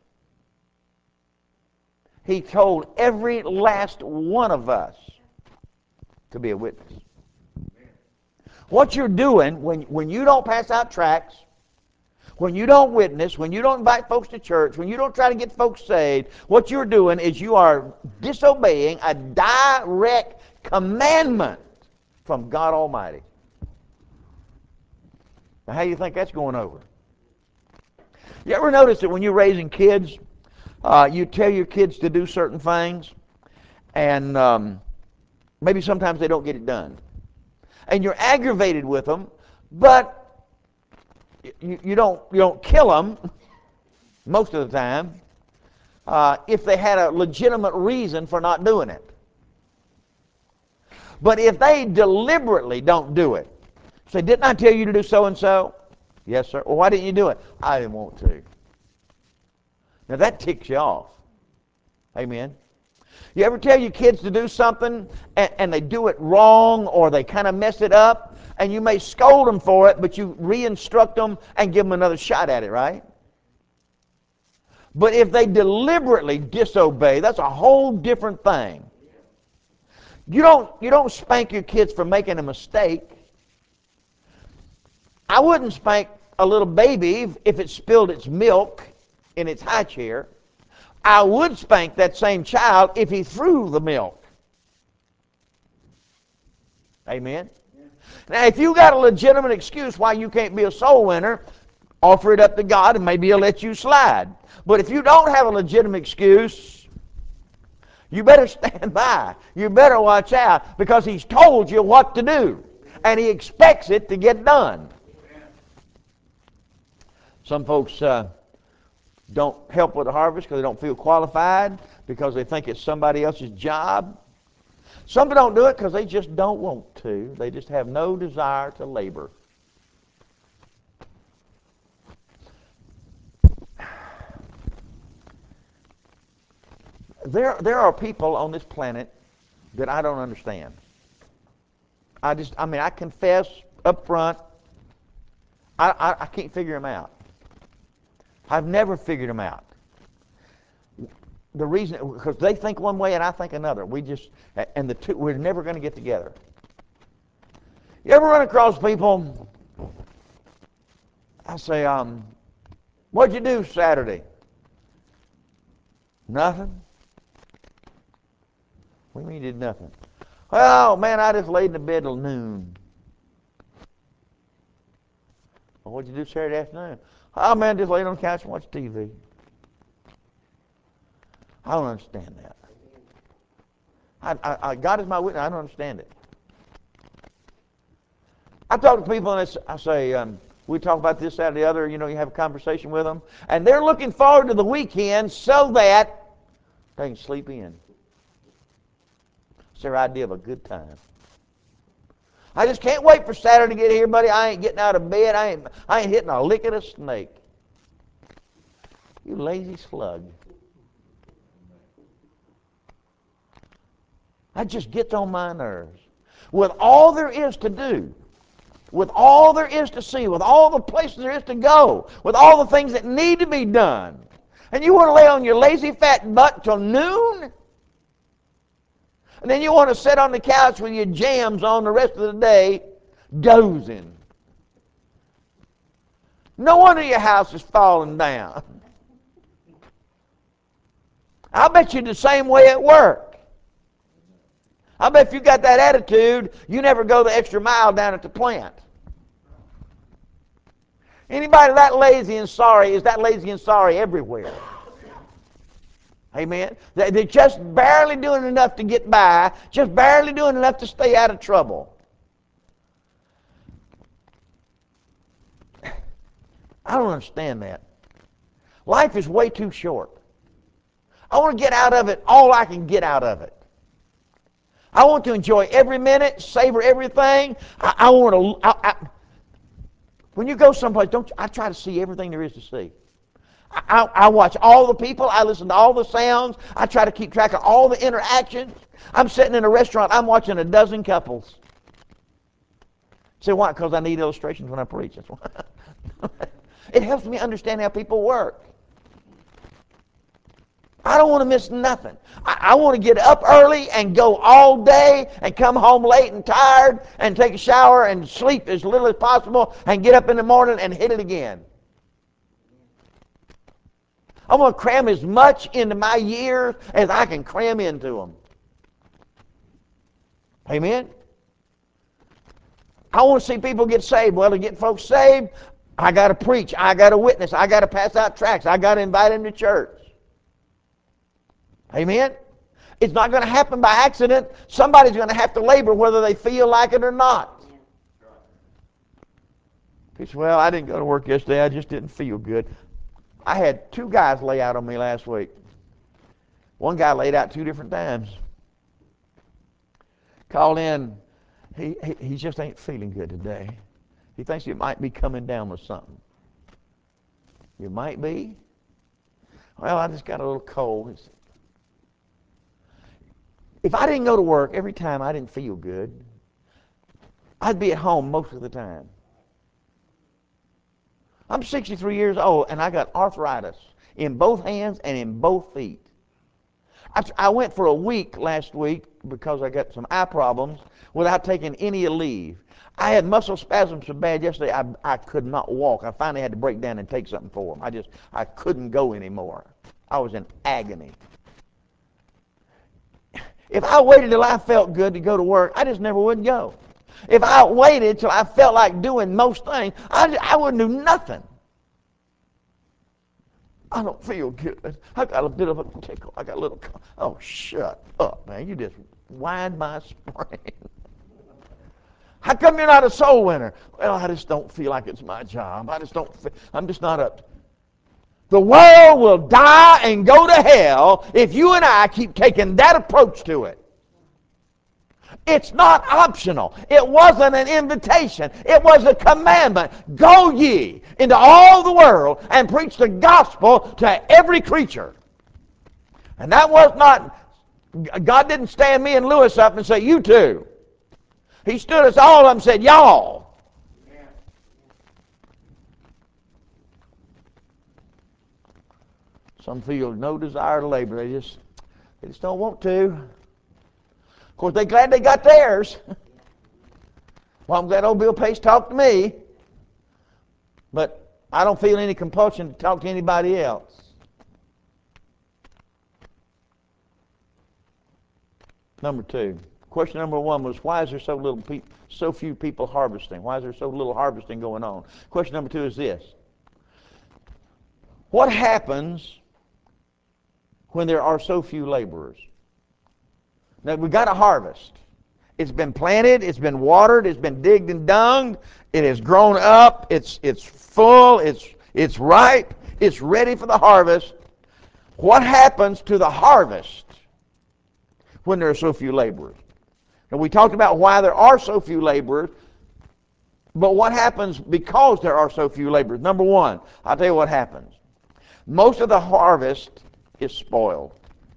He told every last one of us to be a witness. What you're doing when, when you don't pass out tracts, when you don't witness, when you don't invite folks to church, when you don't try to get folks saved, what you're doing is you are disobeying a direct commandment from God Almighty. Now, how do you think that's going over? You ever notice that when you're raising kids, uh, you tell your kids to do certain things, and um, maybe sometimes they don't get it done. And you're aggravated with them, but you, you don't you don't kill them most of the time uh, if they had a legitimate reason for not doing it. But if they deliberately don't do it, say, didn't I tell you to do so and so? Yes, sir. Well, why didn't you do it? I didn't want to. Now that ticks you off. Amen. You ever tell your kids to do something and, and they do it wrong or they kind of mess it up, and you may scold them for it, but you re-instruct them and give them another shot at it, right? But if they deliberately disobey, that's a whole different thing. You don't, you don't spank your kids for making a mistake. I wouldn't spank a little baby if it spilled its milk in its high chair. I would spank that same child if he threw the milk. Amen? Now, if you got a legitimate excuse why you can't be a soul winner, offer it up to God and maybe He'll let you slide. But if you don't have a legitimate excuse, you better stand by. You better watch out, because He's told you what to do, and He expects it to get done. Some folks uh, don't help with the harvest because they don't feel qualified, because they think it's somebody else's job. Some don't do it because they just don't want to. They just have no desire to labor. There, there are people on this planet that I don't understand. I just, I mean, I confess up front, I, I, I can't figure them out. I've never figured them out. The reason, because they think one way and I think another. We just, and the two, we're never going to get together. You ever run across people, I say, um, what'd you do Saturday? Nothing. What do you mean you did nothing? Oh, man, I just laid in the bed till noon. Well, what'd you do Saturday afternoon? Oh, man, just laid on the couch and watched T V. I don't understand that. I, I, I, God is my witness. I don't understand it. I talk to people and I say, um, we talk about this, that, or the other. You know, you have a conversation with them, and they're looking forward to the weekend so that they can sleep in. It's their idea of a good time. I just can't wait for Saturday to get here, buddy. I ain't getting out of bed. I ain't, I ain't hitting a lick at a snake. You lazy slug. That just gets on my nerves. With all there is to do, with all there is to see, with all the places there is to go, with all the things that need to be done, and you want to lay on your lazy fat butt till noon? And then you want to sit on the couch with your jams on the rest of the day, dozing. No wonder your house is falling down. I bet you're the same way at work. I bet if you got that attitude, you never go the extra mile down at the plant. Anybody that lazy and sorry is that lazy and sorry everywhere. Amen? They're just barely doing enough to get by, just barely doing enough to stay out of trouble. I don't understand that. Life is way too short. I want to get out of it all I can get out of it. I want to enjoy every minute, savor everything. I, I want to. I, I, when you go someplace, don't you, I try to see everything there is to see. I, I, I watch all the people. I listen to all the sounds. I try to keep track of all the interactions. I'm sitting in a restaurant. I'm watching a dozen couples. Say why? Because I need illustrations when I preach. That's why. It helps me understand how people work. I don't want to miss nothing. I, I want to get up early and go all day and come home late and tired and take a shower and sleep as little as possible and get up in the morning and hit it again. I want to cram as much into my years as I can cram into them. Amen? I want to see people get saved. Well, to get folks saved, I got to preach. I got to witness. I got to pass out tracts. I got to invite them to church. Amen? It's not going to happen by accident. Somebody's going to have to labor whether they feel like it or not. He said, well, I didn't go to work yesterday. I just didn't feel good. I had two guys lay out on me last week. One guy laid out two different times. Called in. He, he, he just ain't feeling good today. He thinks he might be coming down with something. You might be? Well, I just got a little cold. If I didn't go to work every time I didn't feel good, I'd be at home most of the time. I'm sixty-three years old, and I got arthritis in both hands and in both feet. I, I went for a week last week because I got some eye problems without taking any leave. I had muscle spasms so bad yesterday I, I could not walk. I finally had to break down and take something for them. I just, I couldn't go anymore. I was in agony. If I waited till I felt good to go to work, I just never would go. If I waited till I felt like doing most things, I, I wouldn't do nothing. I don't feel good. I got a bit of a tickle. I got a little, oh, shut up, man. You just whined my spring. How come you're not a soul winner? Well, I just don't feel like it's my job. I just don't feel, I'm just not up. The world will die and go to hell if you and I keep taking that approach to it. It's not optional. It wasn't an invitation. It was a commandment. Go ye into all the world and preach the gospel to every creature. And that was not, God didn't stand me and Lewis up and say, you two. He stood us all up and said, y'all. Some feel no desire to labor. They just, they just don't want to. Of course, they're glad they got theirs. Well, I'm glad old Bill Pace talked to me. But I don't feel any compulsion to talk to anybody else. Number two. Question number one was, why is there so little pe- so few people harvesting? Why is there so little harvesting going on? Question number two is this. What happens when there are so few laborers? Now, we've got a harvest. It's been planted, it's been watered, it's been digged and dunged, it has grown up, it's it's full, it's it's ripe, it's ready for the harvest. What happens to the harvest when there are so few laborers? And we talked about why there are so few laborers, but what happens because there are so few laborers? Number one, I'll tell you what happens. Most of the harvest is spoiled.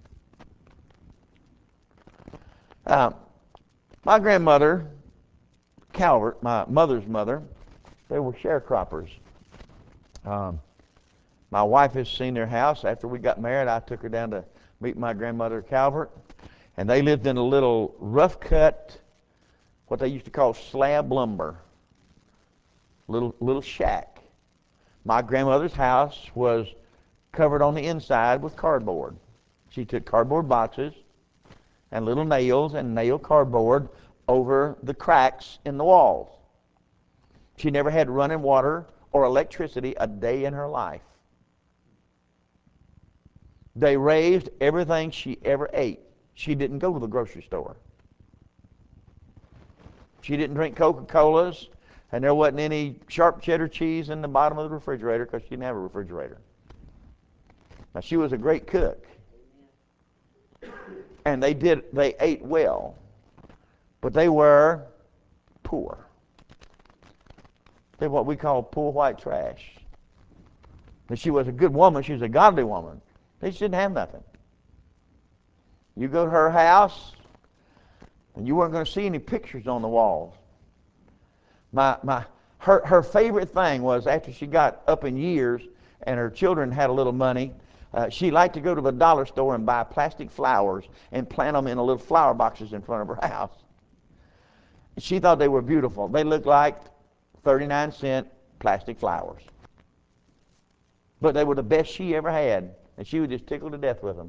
Uh, my grandmother, Calvert, my mother's mother, they were sharecroppers. Um, my wife has seen their house. After we got married, I took her down to meet my grandmother, Calvert, and they lived in a little rough-cut, what they used to call slab lumber, little little shack. My grandmother's house was covered on the inside with cardboard. She took cardboard boxes and little nails and nail cardboard over the cracks in the walls. She never had running water or electricity a day in her life. They raised everything she ever ate. She didn't go to the grocery store. She didn't drink Coca-Colas, and there wasn't any sharp cheddar cheese in the bottom of the refrigerator because she didn't have a refrigerator. Now, she was a great cook. And they did, they ate well. But they were poor. They're what we call poor white trash. And she was a good woman. She was a godly woman. They just didn't have nothing. You go to her house, and you weren't going to see any pictures on the walls. My, my, her, her favorite thing was, after she got up in years and her children had a little money, uh, she liked to go to the dollar store and buy plastic flowers and plant them in a little flower boxes in front of her house. She thought they were beautiful. They looked like thirty-nine cent plastic flowers. But they were the best she ever had, and she was just tickled to death with them.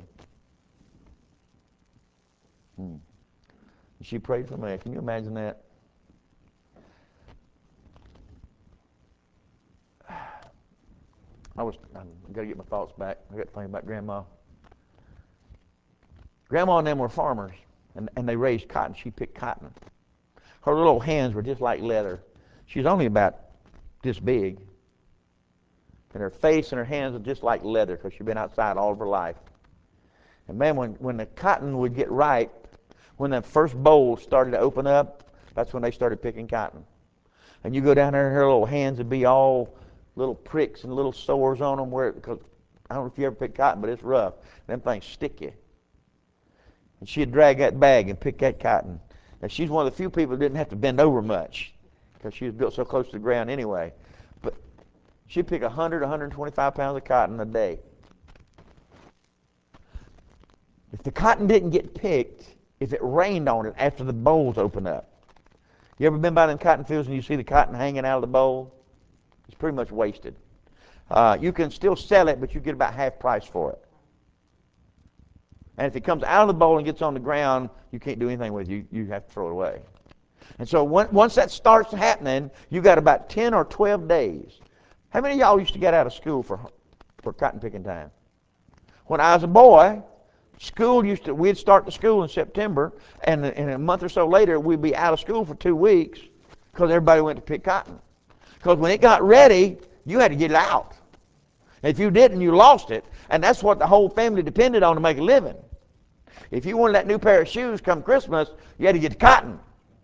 Hmm. She prayed for me. Can you imagine that? I was, I've got to get my thoughts back. I got to think about Grandma. Grandma and them were farmers, and, and they raised cotton. She picked cotton. Her little hands were just like leather. She was only about this big. And her face and her hands were just like leather, because she'd been outside all of her life. And man, when, when the cotton would get ripe, when that first bowl started to open up, that's when they started picking cotton. And you go down there and her little hands would be all little pricks and little sores on them, where, because I don't know if you ever pick cotton, but it's rough. Them things stick you. And she'd drag that bag and pick that cotton. And she's one of the few people that didn't have to bend over much, because she was built so close to the ground anyway. But she'd pick one hundred, one hundred twenty-five pounds of cotton a day. If the cotton didn't get picked, if it rained on it after the bowls opened up. You ever been by them cotton fields and you see the cotton hanging out of the bowl? It's pretty much wasted. Uh, you can still sell it, but you get about half price for it. And if it comes out of the bowl and gets on the ground, you can't do anything with it. You, you have to throw it away. And so when, once that starts happening, you got about ten or twelve days. How many of y'all used to get out of school for, for cotton picking time? When I was a boy, school used to, we'd start the school in September, and in a month or so later, we'd be out of school for two weeks because everybody went to pick cotton. Because when it got ready, you had to get it out. If you didn't, you lost it, and that's what the whole family depended on to make a living. If you wanted that new pair of shoes come Christmas, you had to get the cotton.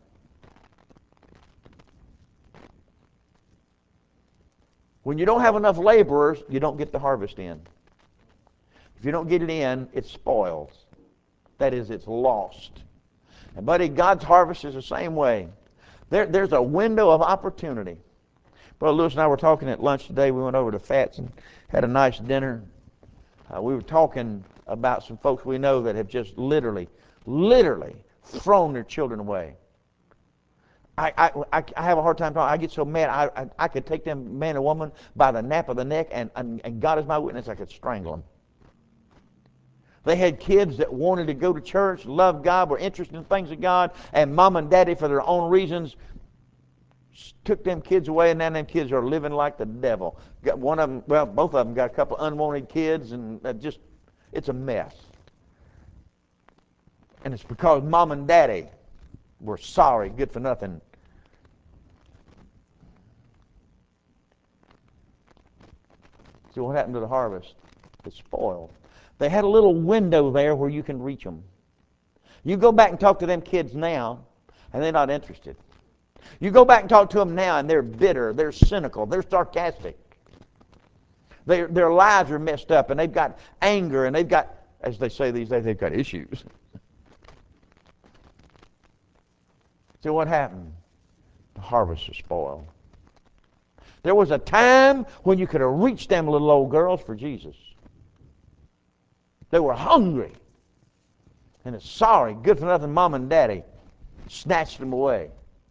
When you don't have enough laborers, you don't get the harvest in. If you don't get it in, it spoils. That is, it's lost. And buddy, God's harvest is the same way. There, there's a window of opportunity. Brother Lewis and I were talking at lunch today. We went over to Fats and had a nice dinner. Uh, we were talking about some folks we know that have just literally, literally thrown their children away. I, I, I have a hard time talking. I get so mad. I, I, I could take them, man or woman, by the nape of the neck, and, and, and God is my witness, I could strangle them. They had kids that wanted to go to church, loved God, were interested in things of God, and mom and daddy, for their own reasons, took them kids away, and now them kids are living like the devil. Got one of them, well, both of them got a couple of unwanted kids, and just, it's a mess. And it's because mom and daddy were sorry, good for nothing. See what happened to the harvest? It's spoiled. They had a little window there where you can reach them. You go back and talk to them kids now, and they're not interested. You go back and talk to them now, and they're bitter, they're cynical, they're sarcastic. Their, their lives are messed up, and they've got anger, and they've got, as they say these days, they've got issues. So what happened? The harvest is spoiled. There was a time when you could have reached them little old girls for Jesus. They were hungry. And it's sorry, good for nothing mom and daddy snatched them away.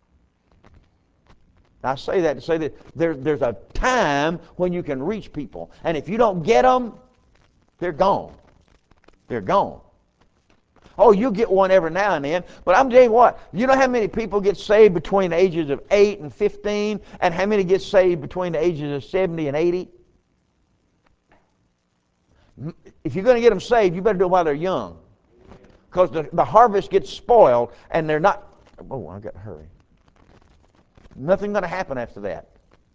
I say that to say that there, there's a time when you can reach people. And if you don't get them, they're gone. They're gone. Oh, you get one every now and then. But I'm telling you what, you know how many people get saved between the ages of eight and fifteen, and how many get saved between the ages of seventy and eighty? If you're going to get them saved, you better do it while they're young. Because the, the harvest gets spoiled, and they're not... Oh, I've got to hurry. Nothing's going to happen after that.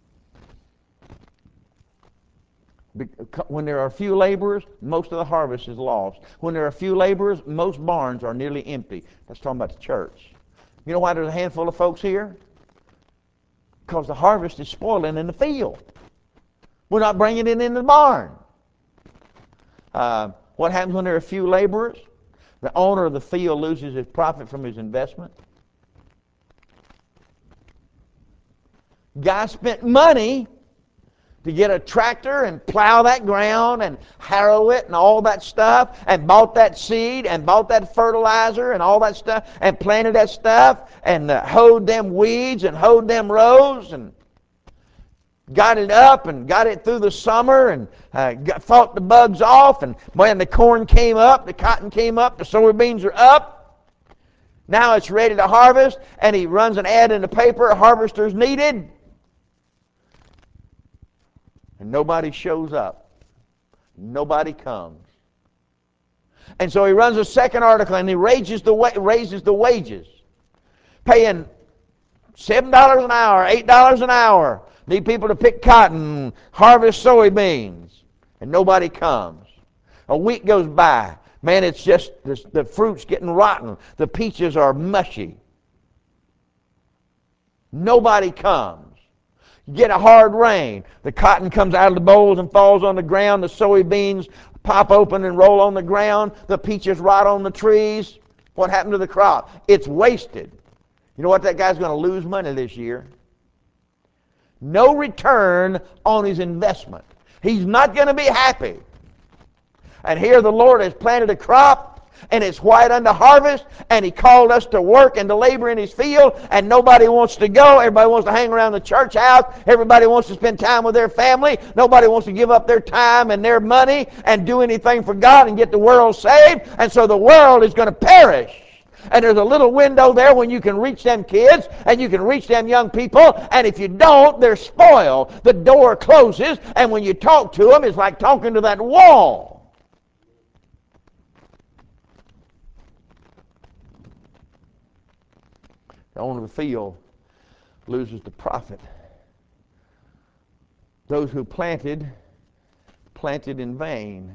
When there are few laborers, most of the harvest is lost. When there are few laborers, most barns are nearly empty. That's talking about the church. You know why there's a handful of folks here? Because the harvest is spoiling in the field. We're not bringing it in the barn. Uh, what happens when there are few laborers? The owner of the field loses his profit from his investment. Guy spent money to get a tractor and plow that ground and harrow it and all that stuff, and bought that seed and bought that fertilizer and all that stuff and planted that stuff and uh, hoed them weeds and hoed them rows and got it up and got it through the summer and uh, got, fought the bugs off, and when the corn came up, the cotton came up, the soybeans are up. Now it's ready to harvest, and he runs an ad in the paper, harvesters needed. And nobody shows up. Nobody comes. And so he runs a second article and he raises the, wa- raises the wages, paying seven dollars an hour, eight dollars an hour. Need people to pick cotton, harvest soybeans, and nobody comes. A week goes by. Man, it's just, the, the fruit's getting rotten. The peaches are mushy. Nobody comes. You get a hard rain. The cotton comes out of the bowls and falls on the ground. The soybeans pop open and roll on the ground. The peaches rot on the trees. What happened to the crop? It's wasted. You know what? That guy's going to lose money this year. No return on his investment. He's not going to be happy. And here the Lord has planted a crop, and it's white unto harvest, and he called us to work and to labor in his field, and nobody wants to go. Everybody wants to hang around the church house. Everybody wants to spend time with their family. Nobody wants to give up their time and their money and do anything for God and get the world saved. And so the world is going to perish. And there's a little window there when you can reach them kids and you can reach them young people, and if you don't, they're spoiled. The door closes, and when you talk to them, it's like talking to that wall. The owner of the field loses the profit. Those who planted, planted in vain.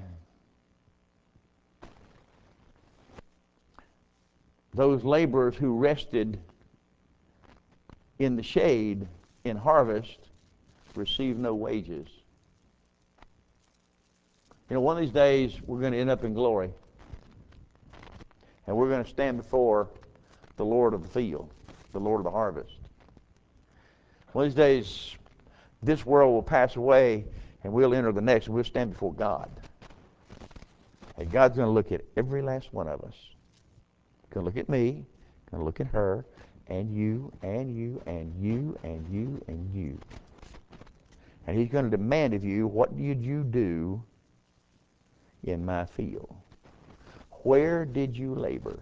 Those laborers who rested in the shade in harvest receive no wages. You know, one of these days we're going to end up in glory, and we're going to stand before the Lord of the field, the Lord of the harvest. One of these days this world will pass away, and we'll enter the next, and we'll stand before God. And God's going to look at every last one of us. Going to look at me, going to look at her, and you, and you, and you, and you, and you. And he's going to demand of you, what did you do in my field? Where did you labor?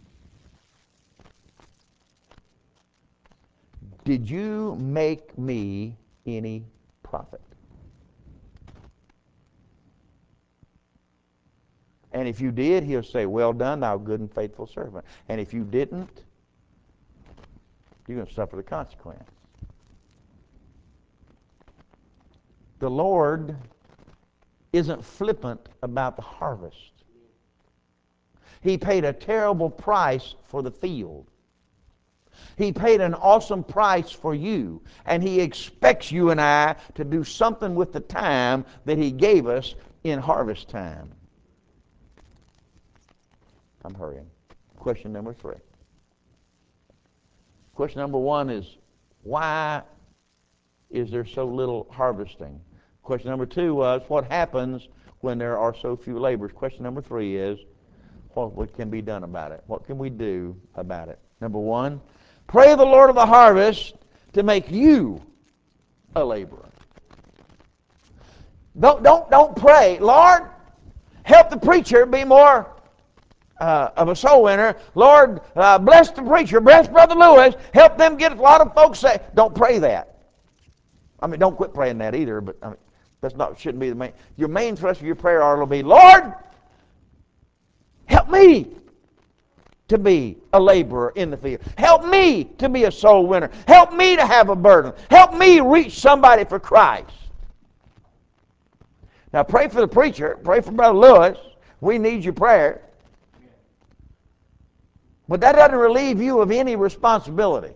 Did you make me any profit? And if you did, he'll say, well done, thou good and faithful servant. And if you didn't, you're going to suffer the consequence. The Lord isn't flippant about the harvest. He paid a terrible price for the field. He paid an awesome price for you, and he expects you and I to do something with the time that he gave us in harvest time. I'm hurrying. Question number three. Question number one is, why is there so little harvesting? Question number two was, what happens when there are so few laborers? Question number three is, what, what can be done about it? What can we do about it? Number one, pray the Lord of the harvest to make you a laborer. Don't, don't, don't pray, Lord, help the preacher be more Uh, of a soul winner. Lord, uh, bless the preacher, bless Brother Lewis, help them get a lot of folks saved. Don't pray that. I mean, don't quit praying that either, but I mean, that's not, shouldn't be the main. Your main thrust of your prayer ought to be, Lord, help me to be a laborer in the field. Help me to be a soul winner. Help me to have a burden. Help me reach somebody for Christ. Now pray for the preacher, pray for Brother Lewis. We need your prayer. But that doesn't relieve you of any responsibility.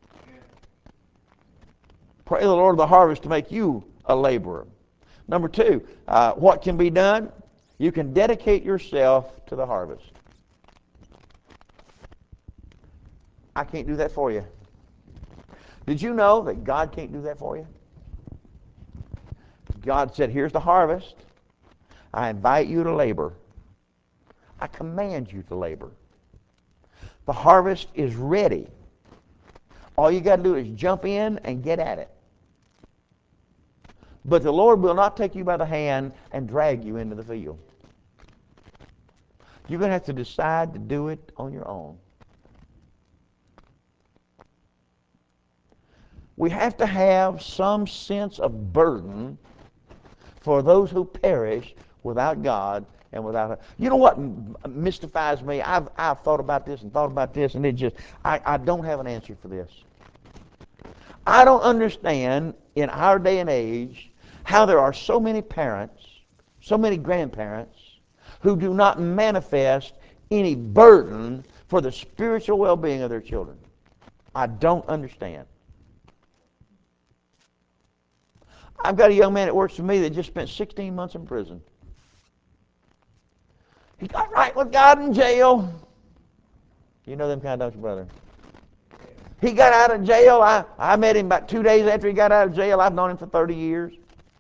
Pray the Lord of the harvest to make you a laborer. Number two, uh, what can be done? You can dedicate yourself to the harvest. I can't do that for you. Did you know that God can't do that for you? God said, here's the harvest. I invite you to labor. I command you to labor. The harvest is ready. All you got to do is jump in and get at it. But the Lord will not take you by the hand and drag you into the field. You're going to have to decide to do it on your own. We have to have some sense of burden for those who perish without God and without... You know what mystifies me? I've, I've thought about this and thought about this, and it just... I, I don't have an answer for this. I don't understand in our day and age how there are so many parents, so many grandparents, who do not manifest any burden for the spiritual well-being of their children. I don't understand. I've got a young man that works for me that just spent sixteen months in prison. He got right with God in jail. You know them kind, don't you, brother? He got out of jail. I, I met him about two days after he got out of jail. I've known him for thirty years.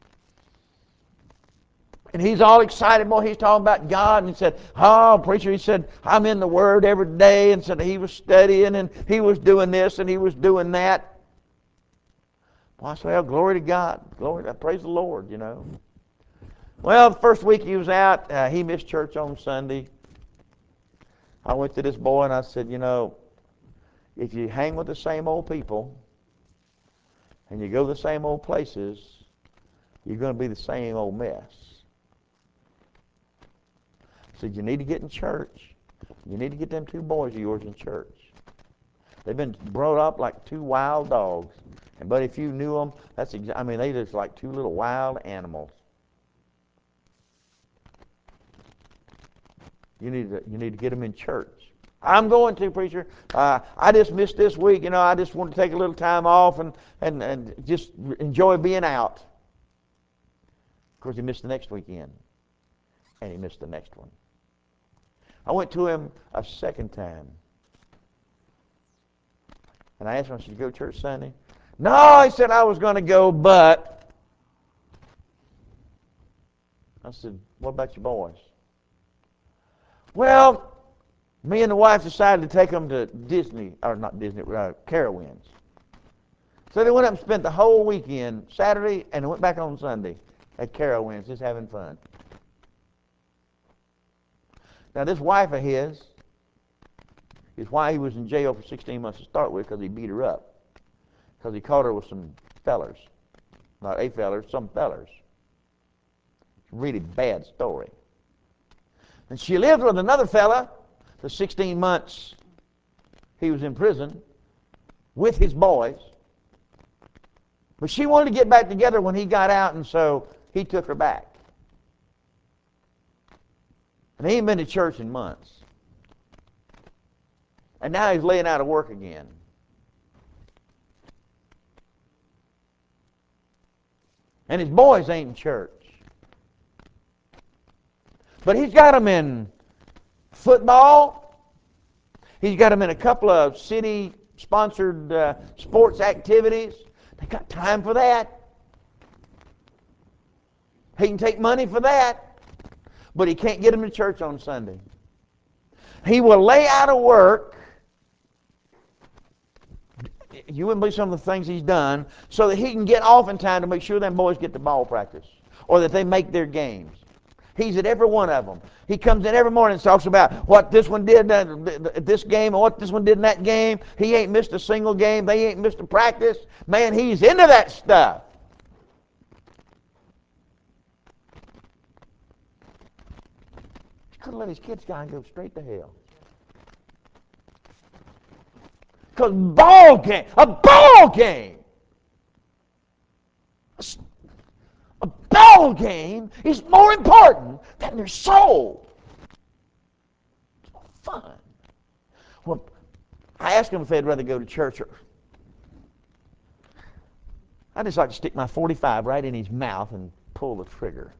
And he's all excited, boy. He's talking about God. And he said, oh, preacher, he said, I'm in the Word every day. And said he was studying and he was doing this and he was doing that. Well, I said, well, glory to God. Glory, I praise the Lord, you know. Well, the first week he was out, uh, he missed church on Sunday. I went to this boy and I said, you know, if you hang with the same old people and you go to the same old places, you're going to be the same old mess. I said, you need to get in church. You need to get them two boys of yours in church. They've been brought up like two wild dogs. And but if you knew them, that's exa- I mean, they just like two little wild animals. You need to you need to get them in church. I'm going to, preacher. Uh, I just missed this week. You know, I just want to take a little time off and, and, and just enjoy being out. Of course, he missed the next weekend. And he missed the next one. I went to him a second time. And I asked him, should you go to church Sunday? No, he said I was going to go, but... I said, what about your boys? Well, me and the wife decided to take them to Disney, or not Disney, uh, Carowinds. So they went up and spent the whole weekend, Saturday, and went back on Sunday at Carowinds, just having fun. Now, this wife of his is why he was in jail for sixteen months to start with, because he beat her up. Because he caught her with some fellers. Not a feller, some fellers. It's a really bad story. And she lived with another fella the sixteen months he was in prison with his boys. But she wanted to get back together when he got out, and so he took her back. And he ain't been to church in months. And now he's laying out of work again. And his boys ain't in church. But he's got them in football. He's got them in a couple of city-sponsored uh, sports activities. They got time for that. He can take money for that. But he can't get them to church on Sunday. He will lay out of work. You wouldn't believe some of the things he's done so that he can get off in time to make sure them boys get to ball practice or that they make their games. He's at every one of them. He comes in every morning and talks about what this one did at this game and what this one did in that game. He ain't missed a single game. They ain't missed a practice. Man, he's into that stuff. He could have let his kids go and go straight to hell. Because ball game, a ball game, a ball game is more important than their soul. It's more fun. Well, I asked them if they'd rather go to church or... I just like to stick my forty-five right in his mouth and pull the trigger.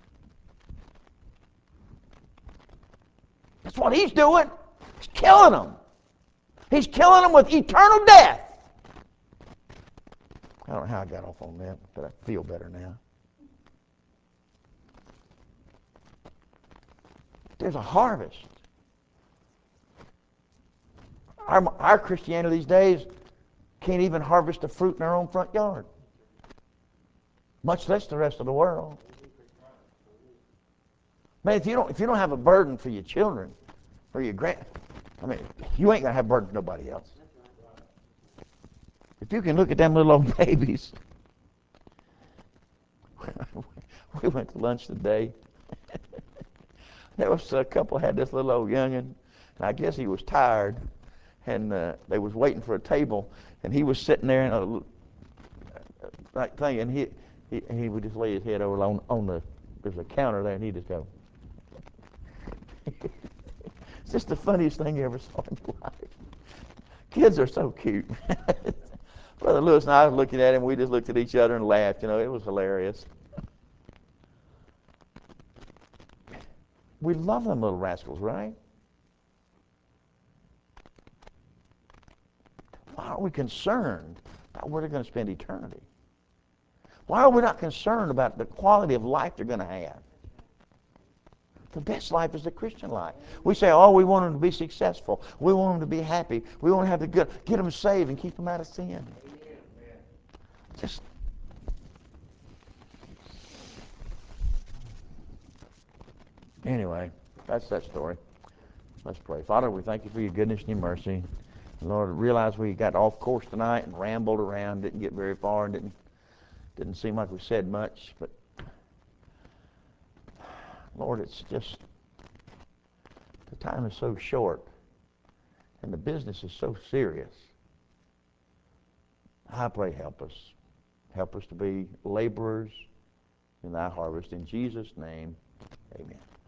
That's what he's doing. He's killing them. He's killing them with eternal death. I don't know how I got off on that, but I feel better now. There's a harvest. Our, our Christianity these days can't even harvest the fruit in our own front yard, much less the rest of the world. Man, if you don't if you don't have a burden for your children or your grand, I mean, you ain't gonna have a burden for nobody else. If you can look at them little old babies. We went to lunch today. There was a couple had this little old youngin', and I guess he was tired, and uh, they was waiting for a table, and he was sitting there in a like thing, and he he he would just lay his head over on on the there's a counter there, and he'd just go. It's just the funniest thing you ever saw in your life. Kids are so cute. Brother Lewis and I was looking at him. We just looked at each other and laughed. You know, it was hilarious. We love them little rascals, right? Why aren't we concerned about where they're going to spend eternity? Why are we not concerned about the quality of life they're going to have? The best life is the Christian life. We say, oh, we want them to be successful. We want them to be happy. We want to have the good. Get them saved and keep them out of sin. Amen. Just anyway, that's that story. Let's pray. Father, we thank you for your goodness and your mercy. Lord, realize we got off course tonight and rambled around, didn't get very far, didn't didn't seem like we said much, but Lord, it's just the time is so short and the business is so serious. I pray help us. Help us to be laborers in thy harvest. In Jesus' name, amen.